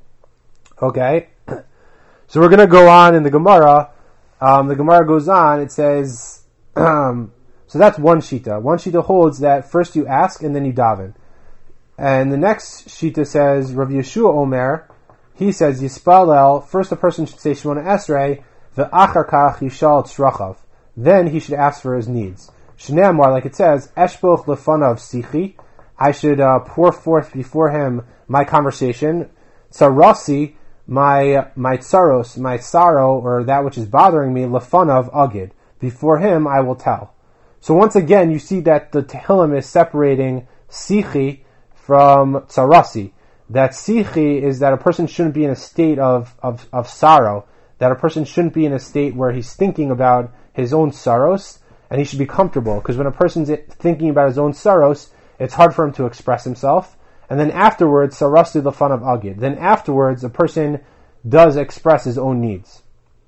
Okay? So we're going to go on in the Gemara. Um, the Gemara goes on, it says, um, so that's one Shita. One Shita holds that first you ask and then you daven. And the next Shita says, Rav Yeshua Omer, he says, Yispalel, first a person should say Shemona Esrei, V'achar kach yishal tzrachav. Then he should ask for his needs. Shneamar, like it says, Eshboch lefanav sichi, I should uh, pour forth before him my conversation. Tsarasi, my my tsaros, my sorrow, or that which is bothering me, lefanav agid. Before him I will tell. So once again, you see that the Tehillim is separating Sichi from Tzarasi. That Sichi is that a person shouldn't be in a state of, of, of sorrow, that a person shouldn't be in a state where he's thinking about his own sorrows, and he should be comfortable, because when a person's thinking about his own sorrows, it's hard for him to express himself. And then afterwards, Sarasti the fun of Agid. Then afterwards, a person does express his own needs.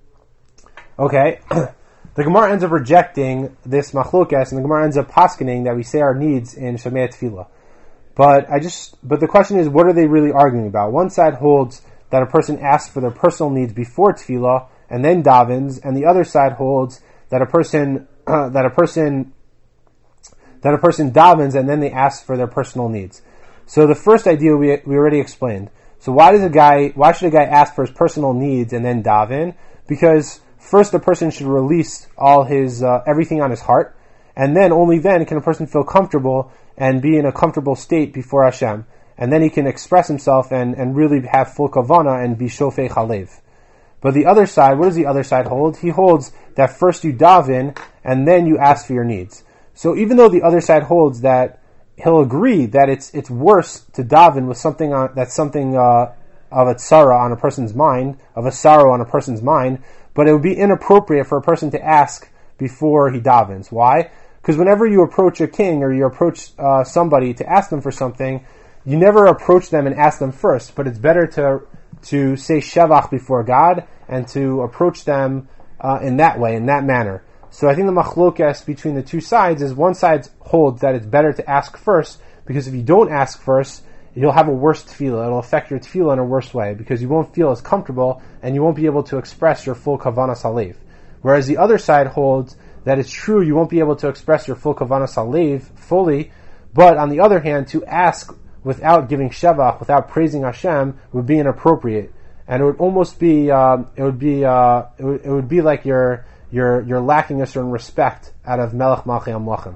Okay, the Gemara ends up rejecting this machlokas, and the Gemara ends up paskening that we say our needs in Shemei Tefillah. But I just, but the question is, what are they really arguing about? One side holds that a person asks for their personal needs before Tefillah and then davens, and the other side holds that a person uh, that a person that a person davens and then they ask for their personal needs. So the first idea we we already explained. So why does a guy why should a guy ask for his personal needs and then daven? Because first the person should release all his uh, everything on his heart, and then only then can a person feel comfortable and be in a comfortable state before Hashem, and then he can express himself and, and really have full kavana and be shofei chalev. But the other side, what does the other side hold? He holds that first you daven and then you ask for your needs. So even though the other side holds that he'll agree that it's it's worse to daven with something on, that's something uh, of a tzara on a person's mind, of a sorrow on a person's mind, but it would be inappropriate for a person to ask before he davens. Why? Because whenever you approach a king or you approach uh, somebody to ask them for something, you never approach them and ask them first, but it's better to to say shevach before God and to approach them uh, in that way, in that manner. So I think the machlokas between the two sides is one side holds that it's better to ask first, because if you don't ask first, you'll have a worse tefillah. It'll affect your tefillah in a worse way, because you won't feel as comfortable and you won't be able to express your full kavanas halev. Whereas the other side holds that it's true you won't be able to express your full kavanas halev fully, but on the other hand, to ask without giving shevach, without praising Hashem, would be inappropriate, and it would almost be um, it would be uh, it, would, it would be like you're you're you're lacking a certain respect out of Melech Malchei HaMelachim.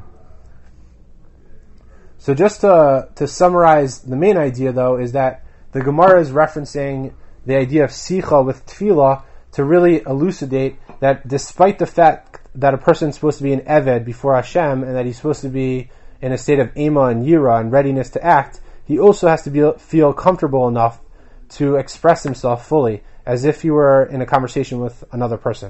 So just to to summarize, the main idea though is that the Gemara is referencing the idea of sicha with tefillah to really elucidate that despite the fact that a person is supposed to be an eved before Hashem and that he's supposed to be in a state of ema and yira and readiness to act, he also has to be, feel comfortable enough to express himself fully, as if he were in a conversation with another person.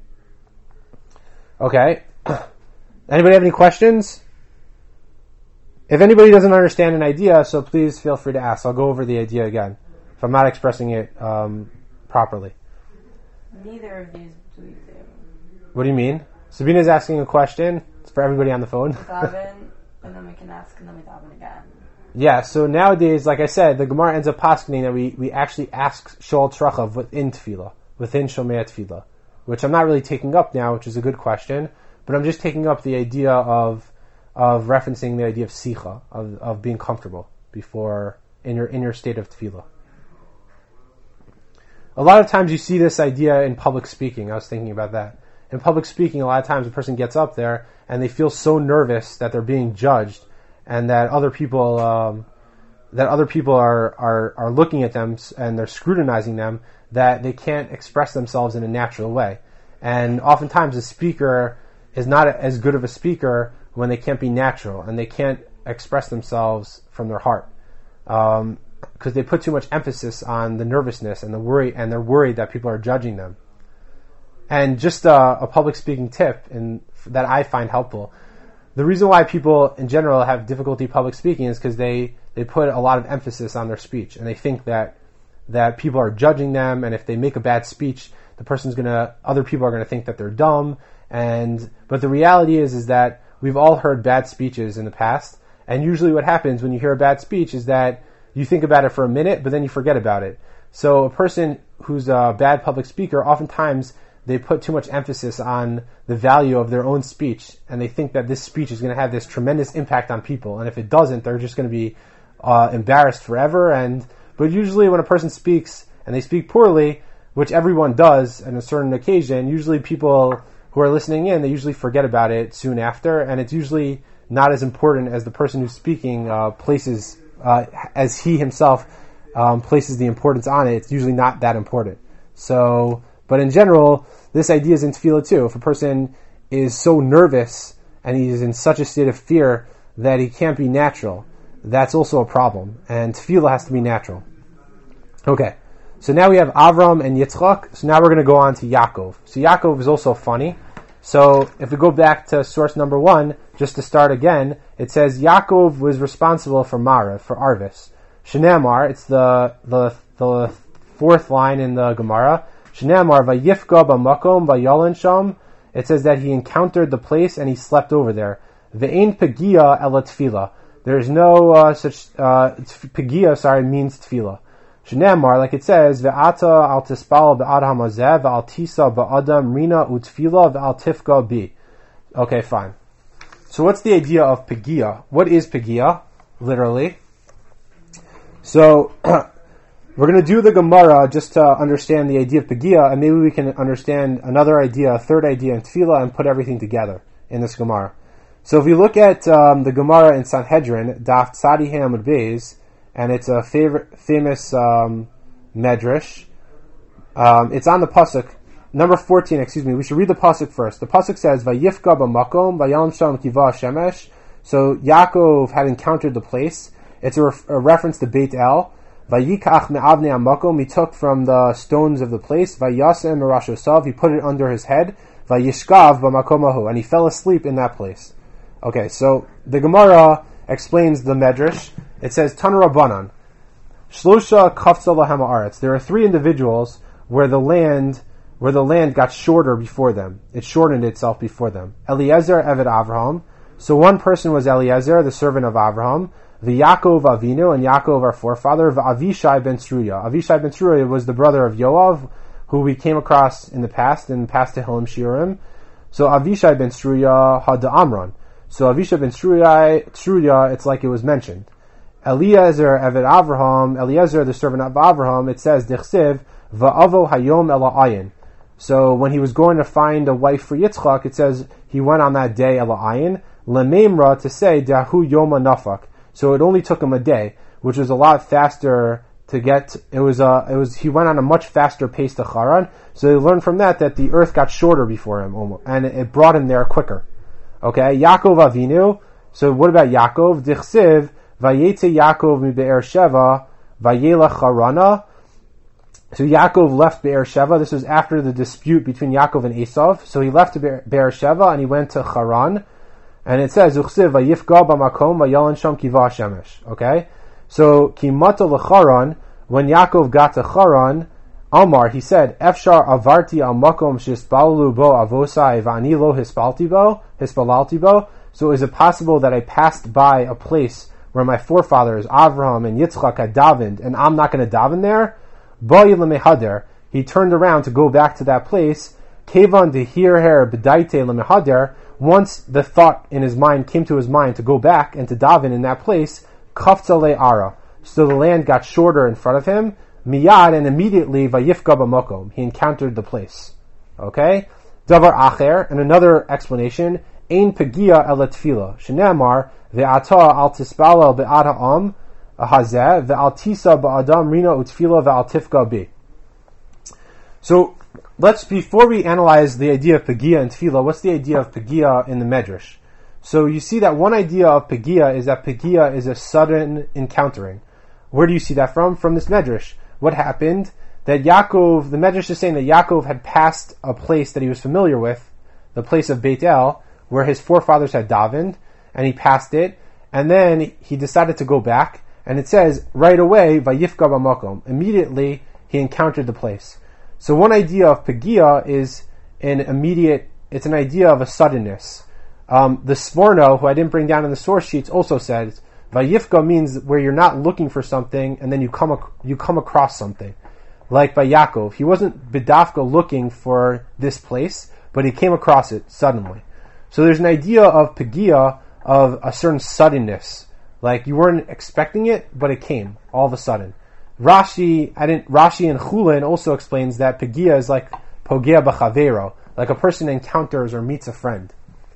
Okay. Anybody have any questions? If anybody doesn't understand an idea, so please feel free to ask. I'll go over the idea again if I'm not expressing it um, properly. Neither of these do we do. What do you mean? Sabina's asking a question. It's for everybody on the phone. Daven, and then we can ask, and then we daven again. Yeah, so nowadays, like I said, the Gemara ends up paskening that we, we actually ask Shol Trachav within Tefillah, within Shomei Tefillah, which I'm not really taking up now, which is a good question, but I'm just taking up the idea of of referencing the idea of sicha, of, of being comfortable before in your in your state of Tefillah. A lot of times you see this idea in public speaking. I was thinking about that. In public speaking, a lot of times a person gets up there and they feel so nervous that they're being judged, and that other people um, that other people are, are are looking at them and they're scrutinizing them, that they can't express themselves in a natural way. And oftentimes the speaker is not as good of a speaker when they can't be natural and they can't express themselves from their heart, because um, they put too much emphasis on the nervousness and the worry, and they're worried that people are judging them. And just a, a public speaking tip in, that I find helpful. The reason why people in general have difficulty public speaking is because they, they put a lot of emphasis on their speech, and they think that that people are judging them, and if they make a bad speech, the person's gonna, other people are gonna think that they're dumb. And but the reality is is that we've all heard bad speeches in the past, and usually what happens when you hear a bad speech is that you think about it for a minute, but then you forget about it. So a person who's a bad public speaker, oftentimes they put too much emphasis on the value of their own speech, and they think that this speech is going to have this tremendous impact on people, and if it doesn't, they're just going to be uh, embarrassed forever. And but usually when a person speaks, and they speak poorly, which everyone does on a certain occasion, usually people who are listening in, they usually forget about it soon after, and it's usually not as important as the person who's speaking uh, places, uh, as he himself um, places the importance on it. It's usually not that important. So, but in general, this idea is in tefillah too. If a person is so nervous and he's in such a state of fear that he can't be natural, that's also a problem. And tefillah has to be natural. Okay, so now we have Avram and Yitzchak. So now we're going to go on to Yaakov. So Yaakov is also funny. So if we go back to source number one, just to start again, it says Yaakov was responsible for Marav, for Arvis. Shnamar, it's the the the fourth line in the Gemara. Shnamar vayifka b'makom vayalin sham. It says that he encountered the place and he slept over there. Ve'ein pegia ela tefillah. There is no uh, such uh, pegia. Sorry, means tefillah. Shnamar, like it says, ve'ata al tispal be'ad hamazeh ve'al tisa be'adam rina utfila ve'al tifka bi. Okay, fine. So what's the idea of pegia? What is pegia, literally? So we're going to do the Gemara just to understand the idea of pegia, and maybe we can understand another idea, a third idea in tefillah, and put everything together in this Gemara. So if you look at um, the Gemara in Sanhedrin, Daf Tzadi Hamud Beis, and it's a favorite, famous um, medrash. Um, it's on the pasuk number fourteen. Excuse me. We should read the pasuk first. The pasuk says, "Vayifka b'makom vayalm sham kiva shemesh." So Yaakov had encountered the place. It's a, ref- a reference to Beit El. Vayikach me'avnei hamakom. He took from the stones of the place. Vayasem merashosav. He put it under his head. Vayishkav b'makomahu. And he fell asleep in that place. Okay, so the Gemara explains the medrash. It says, Tanu Rabbanan, Shlosha kafza lahem haaretz. There are three individuals where the land where the land got shorter before them. It shortened itself before them. Eliezer Eved Avraham. So one person was Eliezer, the servant of Avraham. The Yaakov Avinu, and Yaakov our forefather. Avishai ben Sruya. Avishai ben Sruya was the brother of Yoav, who we came across in the past, in past Tehillim Shiurim. So Avishai ben Sruya had the Amron. So Avishai ben Sruya, Sruya, it's like it was mentioned. Eliezer Eved Avraham, Eliezer the servant of Avraham, it says, Dichsiv, Va'avo hayom ela ayin. So when he was going to find a wife for Yitzchak, it says, he went on that day ela ayin, lememra, to say, Dahu yoma nafak. So it only took him a day, which was a lot faster to get, it was, uh, it was, he went on a much faster pace to Haran, so they learned from that that the earth got shorter before him, almost, and it brought him there quicker. Okay, Yaakov Avinu, so what about Yaakov? Dichsiv, Vayetze Yaakov mi Be'er Sheva, Vayelach Harana. So Yaakov left Be'er Sheva. This was after the dispute between Yaakov and Esav. So he left Be'er Sheva and he went to Haran. And it says, Uchsiv Vayifga b'makom Vayalan Sham Kiva Shemesh. Okay? So, Kimata l'Charan, when Yaakov got to Haran, Amar, he said, Efshar avarti al makom shispalalu bo avosai v'ani lo hispalti bo, hispalalti bo. So is it possible that I passed by a place where my forefathers, Avraham and Yitzchak, had davened, and I'm not going to daven there? Boi lemehader. He turned around to go back to that place. Kevan dehirher b'daite lemehader. Once the thought in his mind came to his mind to go back and to daven in that place, kafta le'ara. So the land got shorter in front of him. Miyad, and immediately vayifka b'makom. He encountered the place. Okay? Davar acher, and another explanation, ein pegia el tefillah. Shene'amar, ve'ata al tispala be'ad ha'am hazeh, ve'al tisa ba'adam rina utfila ve'al tifka bi. So, let's, before we analyze the idea of pegia and tefillah, what's the idea of pegia in the medrash? So you see that one idea of pegia is that pegia is a sudden encountering. Where do you see that from? From this medrash. What happened? That Yaakov, the medrash is saying that Yaakov had passed a place that he was familiar with, the place of Beit El, where his forefathers had davened, and he passed it, and then he decided to go back, and it says, right away, vayifka b'makom. Immediately, he encountered the place. So one idea of pegia is an immediate, it's an idea of a suddenness. Um, the Sforno, who I didn't bring down in the source sheets, also says, vayifka means where you're not looking for something, and then you come ac- you come across something. Like by Yaakov. He wasn't bidafka looking for this place, but he came across it suddenly. So there's an idea of pegia, of a certain suddenness. Like you weren't expecting it, but it came all of a sudden. Rashi, I didn't, Rashi and Chulin also explains that pegia is like pogea b'chavero, like a person encounters or meets a friend.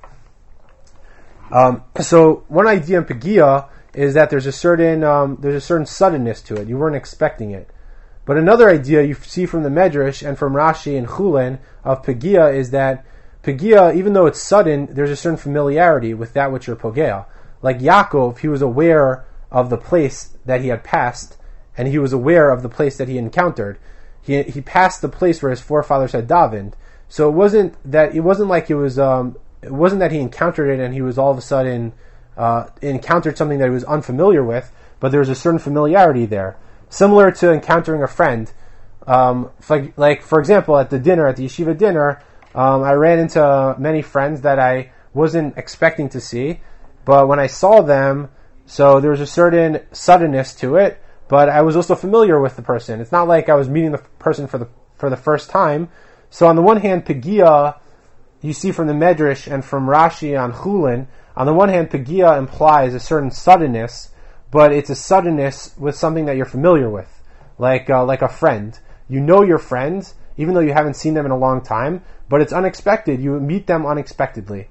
Um, so one idea in pegia is that there's a certain um, there's a certain suddenness to it. You weren't expecting it. But another idea you see from the Medrash and from Rashi and Chulin of pegia is that Pegia, even though it's sudden, there's a certain familiarity with that which you're pogea. Like Yaakov, he was aware of the place that he had passed, and he was aware of the place that he encountered. He he passed the place where his forefathers had davened. So it wasn't that it wasn't like it was um it wasn't that he encountered it and he was all of a sudden uh, encountered something that he was unfamiliar with, but there was a certain familiarity there, similar to encountering a friend. Um, like, like for example, at the dinner, at the yeshiva dinner, um, I ran into many friends that I wasn't expecting to see, but when I saw them, so there was a certain suddenness to it, but I was also familiar with the person. It's not like I was meeting the person for the for the first time. So on the one hand, Pegia, you see from the Medrash and from Rashi on Chulin, on the one hand, Pegia implies a certain suddenness, but it's a suddenness with something that you're familiar with, like uh, like a friend. You know your friends, even though you haven't seen them in a long time, but it's unexpected. You meet them unexpectedly.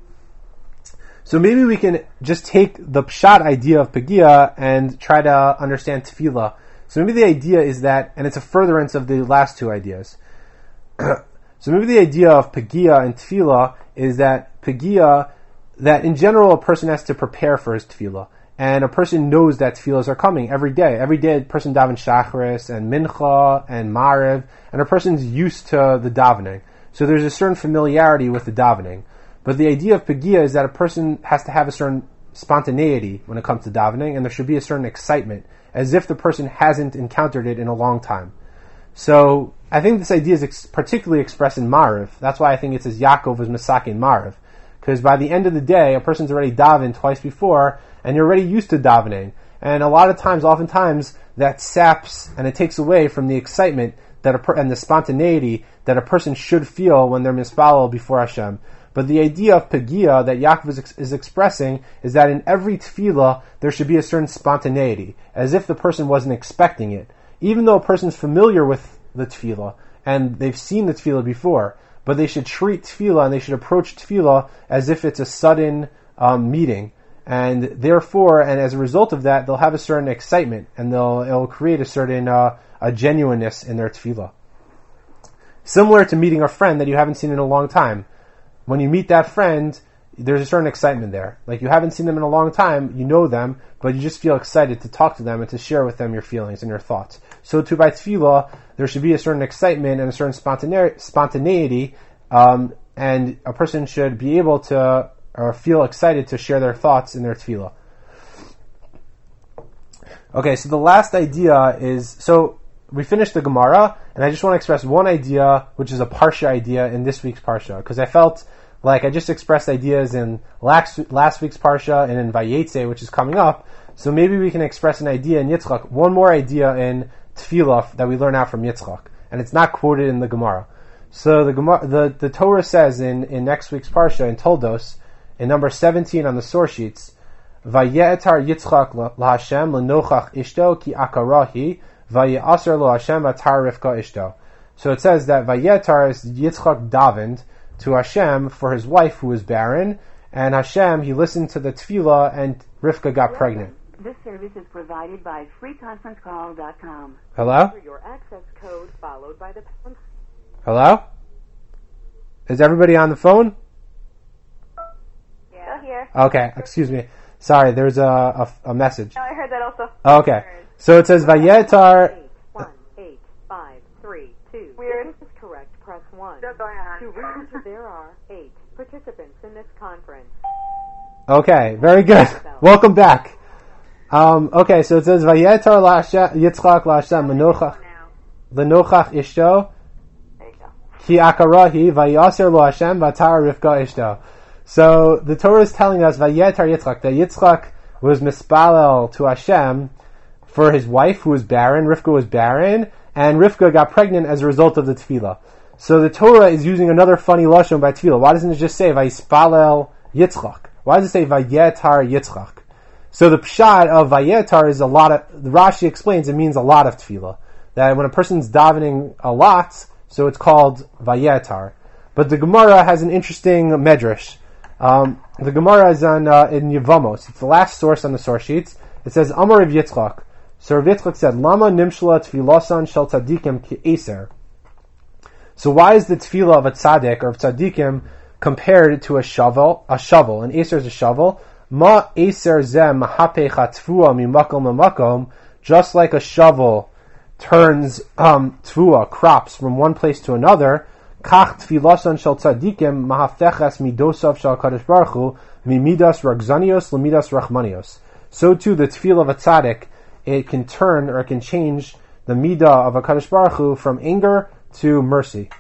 So maybe we can just take the pshat idea of Pegia and try to understand tefillah. So maybe the idea is that, and it's a furtherance of the last two ideas. So maybe the idea of Pegia and tefillah is that Pegia, that in general a person has to prepare for his tefillah. And a person knows that tefillahs are coming every day. Every day a person davens Shacharis and Mincha and Maariv, and a person's used to the davening. So there's a certain familiarity with the davening. But the idea of Pegia is that a person has to have a certain spontaneity when it comes to davening, and there should be a certain excitement, as if the person hasn't encountered it in a long time. So I think this idea is ex- particularly expressed in Maariv. That's why I think it says Yaakov is Masakin Maariv. Because by the end of the day, a person's already davened twice before, and you're already used to davening. And a lot of times, oftentimes, that saps and it takes away from the excitement that a per- and the spontaneity that a person should feel when they're mispalel before Hashem. But the idea of Pegia that Yaakov is, ex- is expressing is that in every tefillah, there should be a certain spontaneity, as if the person wasn't expecting it. Even though a person's familiar with the tefillah, and they've seen the tefillah before, but they should treat tefillah and they should approach tefillah as if it's a sudden um, meeting. And therefore, and as a result of that, they'll have a certain excitement, and they'll it'll create a certain uh, a genuineness in their tefillah. Similar to meeting a friend that you haven't seen in a long time. When you meet that friend, there's a certain excitement there. Like, you haven't seen them in a long time, you know them, but you just feel excited to talk to them and to share with them your feelings and your thoughts. So too by tefillah, there should be a certain excitement and a certain spontane- spontaneity, um, and a person should be able to, or feel excited to share their thoughts in their tefillah. Okay, so the last idea is, so we finished the Gemara, and I just want to express one idea, which is a Parsha idea in this week's Parsha, because I felt like I just expressed ideas in last, last week's Parsha and in Vayetze, which is coming up, so maybe we can express an idea in Yitzchak, one more idea in Tefillah that we learn out from Yitzchak, and it's not quoted in the Gemara. So the Gemara, the, the Torah says in, in next week's Parsha, in Toldos, in number seventeen on the source sheets, Vayetar Yitzchak laHashem lenochach ishto ki akarahi vayeaser lo Hashem vatar Rivka ishto. So it says that Vayetar is Yitzchak davened to Hashem for his wife who was barren, and Hashem, he listened to the tefillah, and Rivka got pregnant. This service is provided by free conference call dot com. Hello? Your access code followed by the pound. Hello? Is everybody on the phone? Yeah. Still here. Okay, excuse me. Sorry, there's a, a, a message. No, I heard that also. Okay, so it says Vayetar. eight one eight five three two. Weird. If this is correct, press one. Still going on. To re-enter, there are eight participants in this conference. Okay, very good. Welcome back. Um, okay, so it says Vayetar la'Hashem Yitzchak la'Hashem lenochach lenochach ishto There you go. ki akarahi vayaser lo Hashem vatar Rivka ishto. So the Torah is telling us Vayetar Yitzchak, that Yitzchak was mispalel to Hashem for his wife who was barren. Rivka was barren, and Rivka got pregnant as a result of the tefillah. So the Torah is using another funny lashon by tefillah. Why doesn't it just say Vayispalel Yitzchak? Why does it say Vayetar Yitzchak? So the pshat of Vayetar is a lot of, the Rashi explains it means a lot of tefillah. That when a person's davening a lot, so it's called Vayetar. But the Gemara has an interesting medrash. Um, the Gemara is on, uh, in Yevamos. It's the last source on the source sheets. It says, Amar Rav Yitzchak. So Rav Yitzchak said, Lama nimshla tfilosan shel tzadikim ki eser. So why is the tefillah of a tzaddik or of tzaddikim compared to a shovel. A shovel, an aser is a shovel. Ma aser zem mahapecha tfua mimakom lemakom. Just like a shovel turns um, tfua, crops, from one place to another. Kach tfilasan shel tzadikim mahafechas midosav shel Kadosh Baruch Hu mimidas ragzanios lemidas rachmanios. So too, the tefillah of a tzaddik, it can turn or it can change the midah of a Kadosh Baruch Hu from anger to mercy.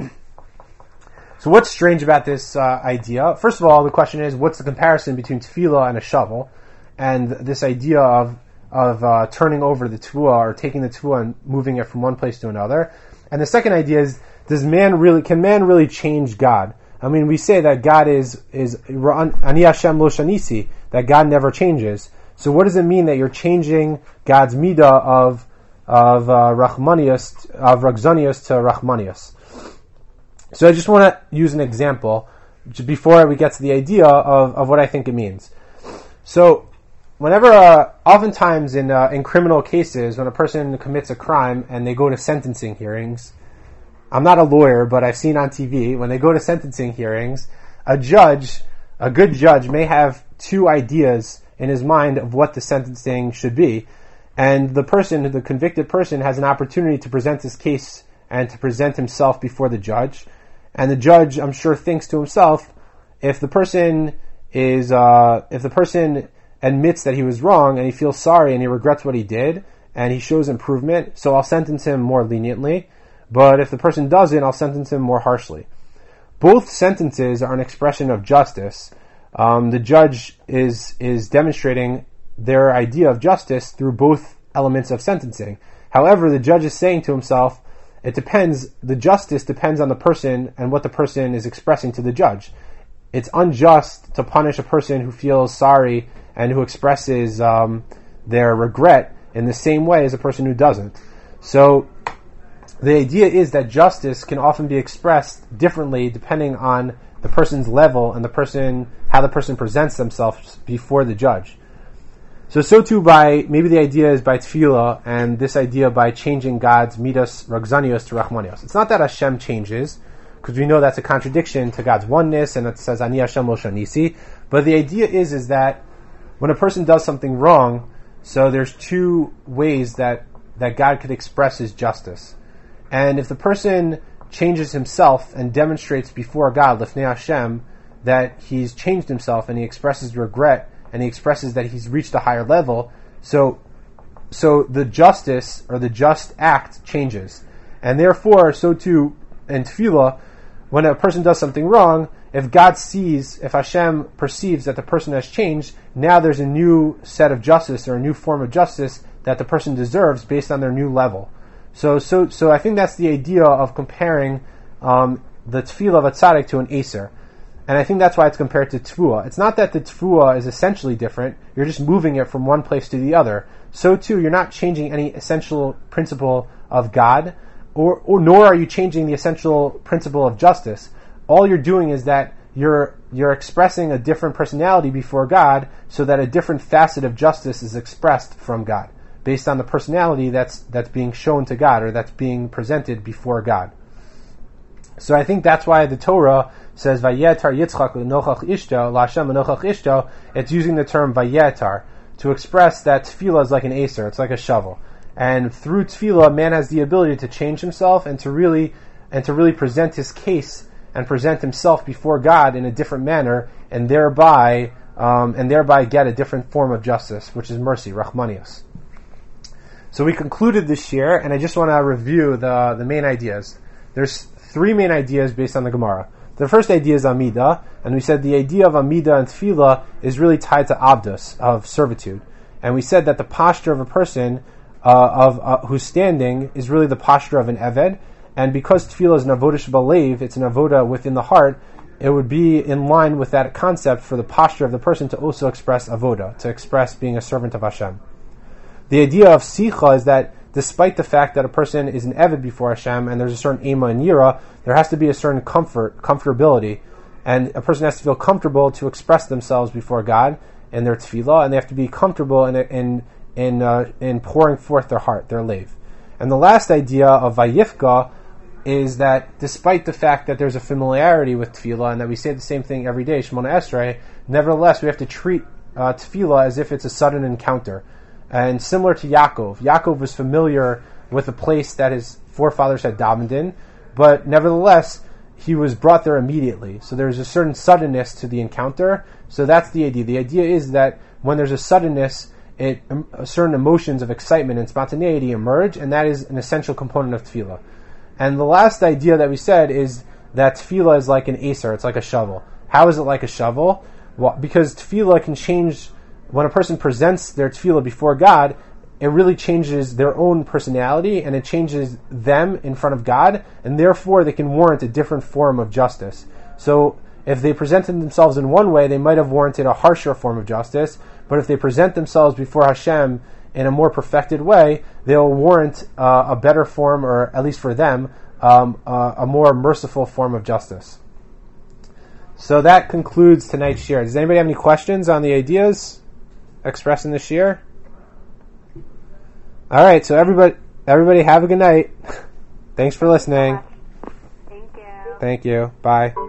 So what's strange about this uh, idea? First of all, the question is, what's the comparison between tefillah and a shovel? And this idea of of uh, turning over the tefillah, or taking the tefillah and moving it from one place to another. And the second idea is, does man really, can man really change God? I mean, we say that God is, is Ani Hashem lo shanisi, that God never changes. So what does it mean that you're changing God's midah of of uh, Rachmanius, of Ragzanius to Rachmanius? So I just want to use an example before we get to the idea of, of what I think it means. So whenever, uh, oftentimes in uh, in criminal cases, when a person commits a crime and they go to sentencing hearings, I'm not a lawyer, but I've seen on T V, when they go to sentencing hearings, a judge, a good judge, may have two ideas in his mind of what the sentencing should be. And the person, the convicted person, has an opportunity to present his case and to present himself before the judge. And the judge, I'm sure, thinks to himself, if the person is, uh, if the person admits that he was wrong and he feels sorry and he regrets what he did and he shows improvement, so I'll sentence him more leniently. But if the person doesn't, I'll sentence him more harshly. Both sentences are an expression of justice. Um, the judge is is demonstrating their idea of justice through both elements of sentencing. However, the judge is saying to himself, it depends, the justice depends on the person and what the person is expressing to the judge. It's unjust to punish a person who feels sorry and who expresses um, their regret in the same way as a person who doesn't. So the idea is that justice can often be expressed differently depending on the person's level and the person, how the person presents themselves before the judge. So, so too by, maybe the idea is by tefillah, and this idea by changing God's midas ragzanios to rachmanios. It's not that Hashem changes, because we know that's a contradiction to God's oneness, and it says, Ani Hashem lo shanisi. But the idea is, is that when a person does something wrong, so there's two ways that, that God could express his justice. And if the person changes himself and demonstrates before God, Lifnei Hashem, that he's changed himself and he expresses regret and he expresses that he's reached a higher level, so so the justice or the just act changes. And therefore, so too in tefillah, when a person does something wrong, if God sees, if Hashem perceives that the person has changed, now there's a new set of justice or a new form of justice that the person deserves based on their new level. So, so, so I think that's the idea of comparing um, the tefillah of a tzaddik to an aser, and I think that's why it's compared to tefua. It's not that the tefua is essentially different; you're just moving it from one place to the other. So too, you're not changing any essential principle of God, or, or nor are you changing the essential principle of justice. All you're doing is that you're you're expressing a different personality before God, so that a different facet of justice is expressed from God, based on the personality that's that's being shown to God or that's being presented before God. So I think that's why the Torah says Vayetar Yitzchak L'nochach Ishto L'Hashem L'nochach Ishto. It's using the term Vayetar to express that tefillah is like an aser, it's like a shovel, and through tefillah, man has the ability to change himself and to really and to really present his case and present himself before God in a different manner, and thereby um, and thereby get a different form of justice, which is mercy, rachmanios. So we concluded this year, and I just want to review the, the main ideas. There's three main ideas based on the Gemara. The first idea is Amidah, and we said the idea of Amidah and Tefillah is really tied to Abdus, of servitude. And we said that the posture of a person uh, of uh, who's standing is really the posture of an Eved, and because Tefillah is an Avodah Shebalev, it's an Avodah within the heart, it would be in line with that concept for the posture of the person to also express Avodah, to express being a servant of Hashem. The idea of Sicha is that despite the fact that a person is an Eved before Hashem and there's a certain Ema and Yira, there has to be a certain comfort, comfortability, and a person has to feel comfortable to express themselves before God in their tefillah, and they have to be comfortable in in in, uh, in pouring forth their heart, their lave. And the last idea of Vayifka is that despite the fact that there's a familiarity with tefillah and that we say the same thing every day, Shemona Esrei, nevertheless we have to treat uh, tefillah as if it's a sudden encounter. And similar to Yaakov, Yaakov was familiar with a place that his forefathers had davened in, but nevertheless, he was brought there immediately. So there's a certain suddenness to the encounter. So that's the idea. The idea is that when there's a suddenness, it um, certain emotions of excitement and spontaneity emerge, and that is an essential component of tefillah. And the last idea that we said is that tefillah is like an acer, it's like a shovel. How is it like a shovel? Well, because tefillah can change, when a person presents their tefillah before God, it really changes their own personality and it changes them in front of God, and therefore they can warrant a different form of justice. So if they presented themselves in one way, they might have warranted a harsher form of justice, but if they present themselves before Hashem in a more perfected way, they'll warrant uh, a better form, or at least for them, um, uh, a more merciful form of justice. So that concludes tonight's shir. Does anybody have any questions on the ideas expressed in the shir? All right, so everybody, everybody have a good night. Thanks for listening. Thank you. Thank you. Bye.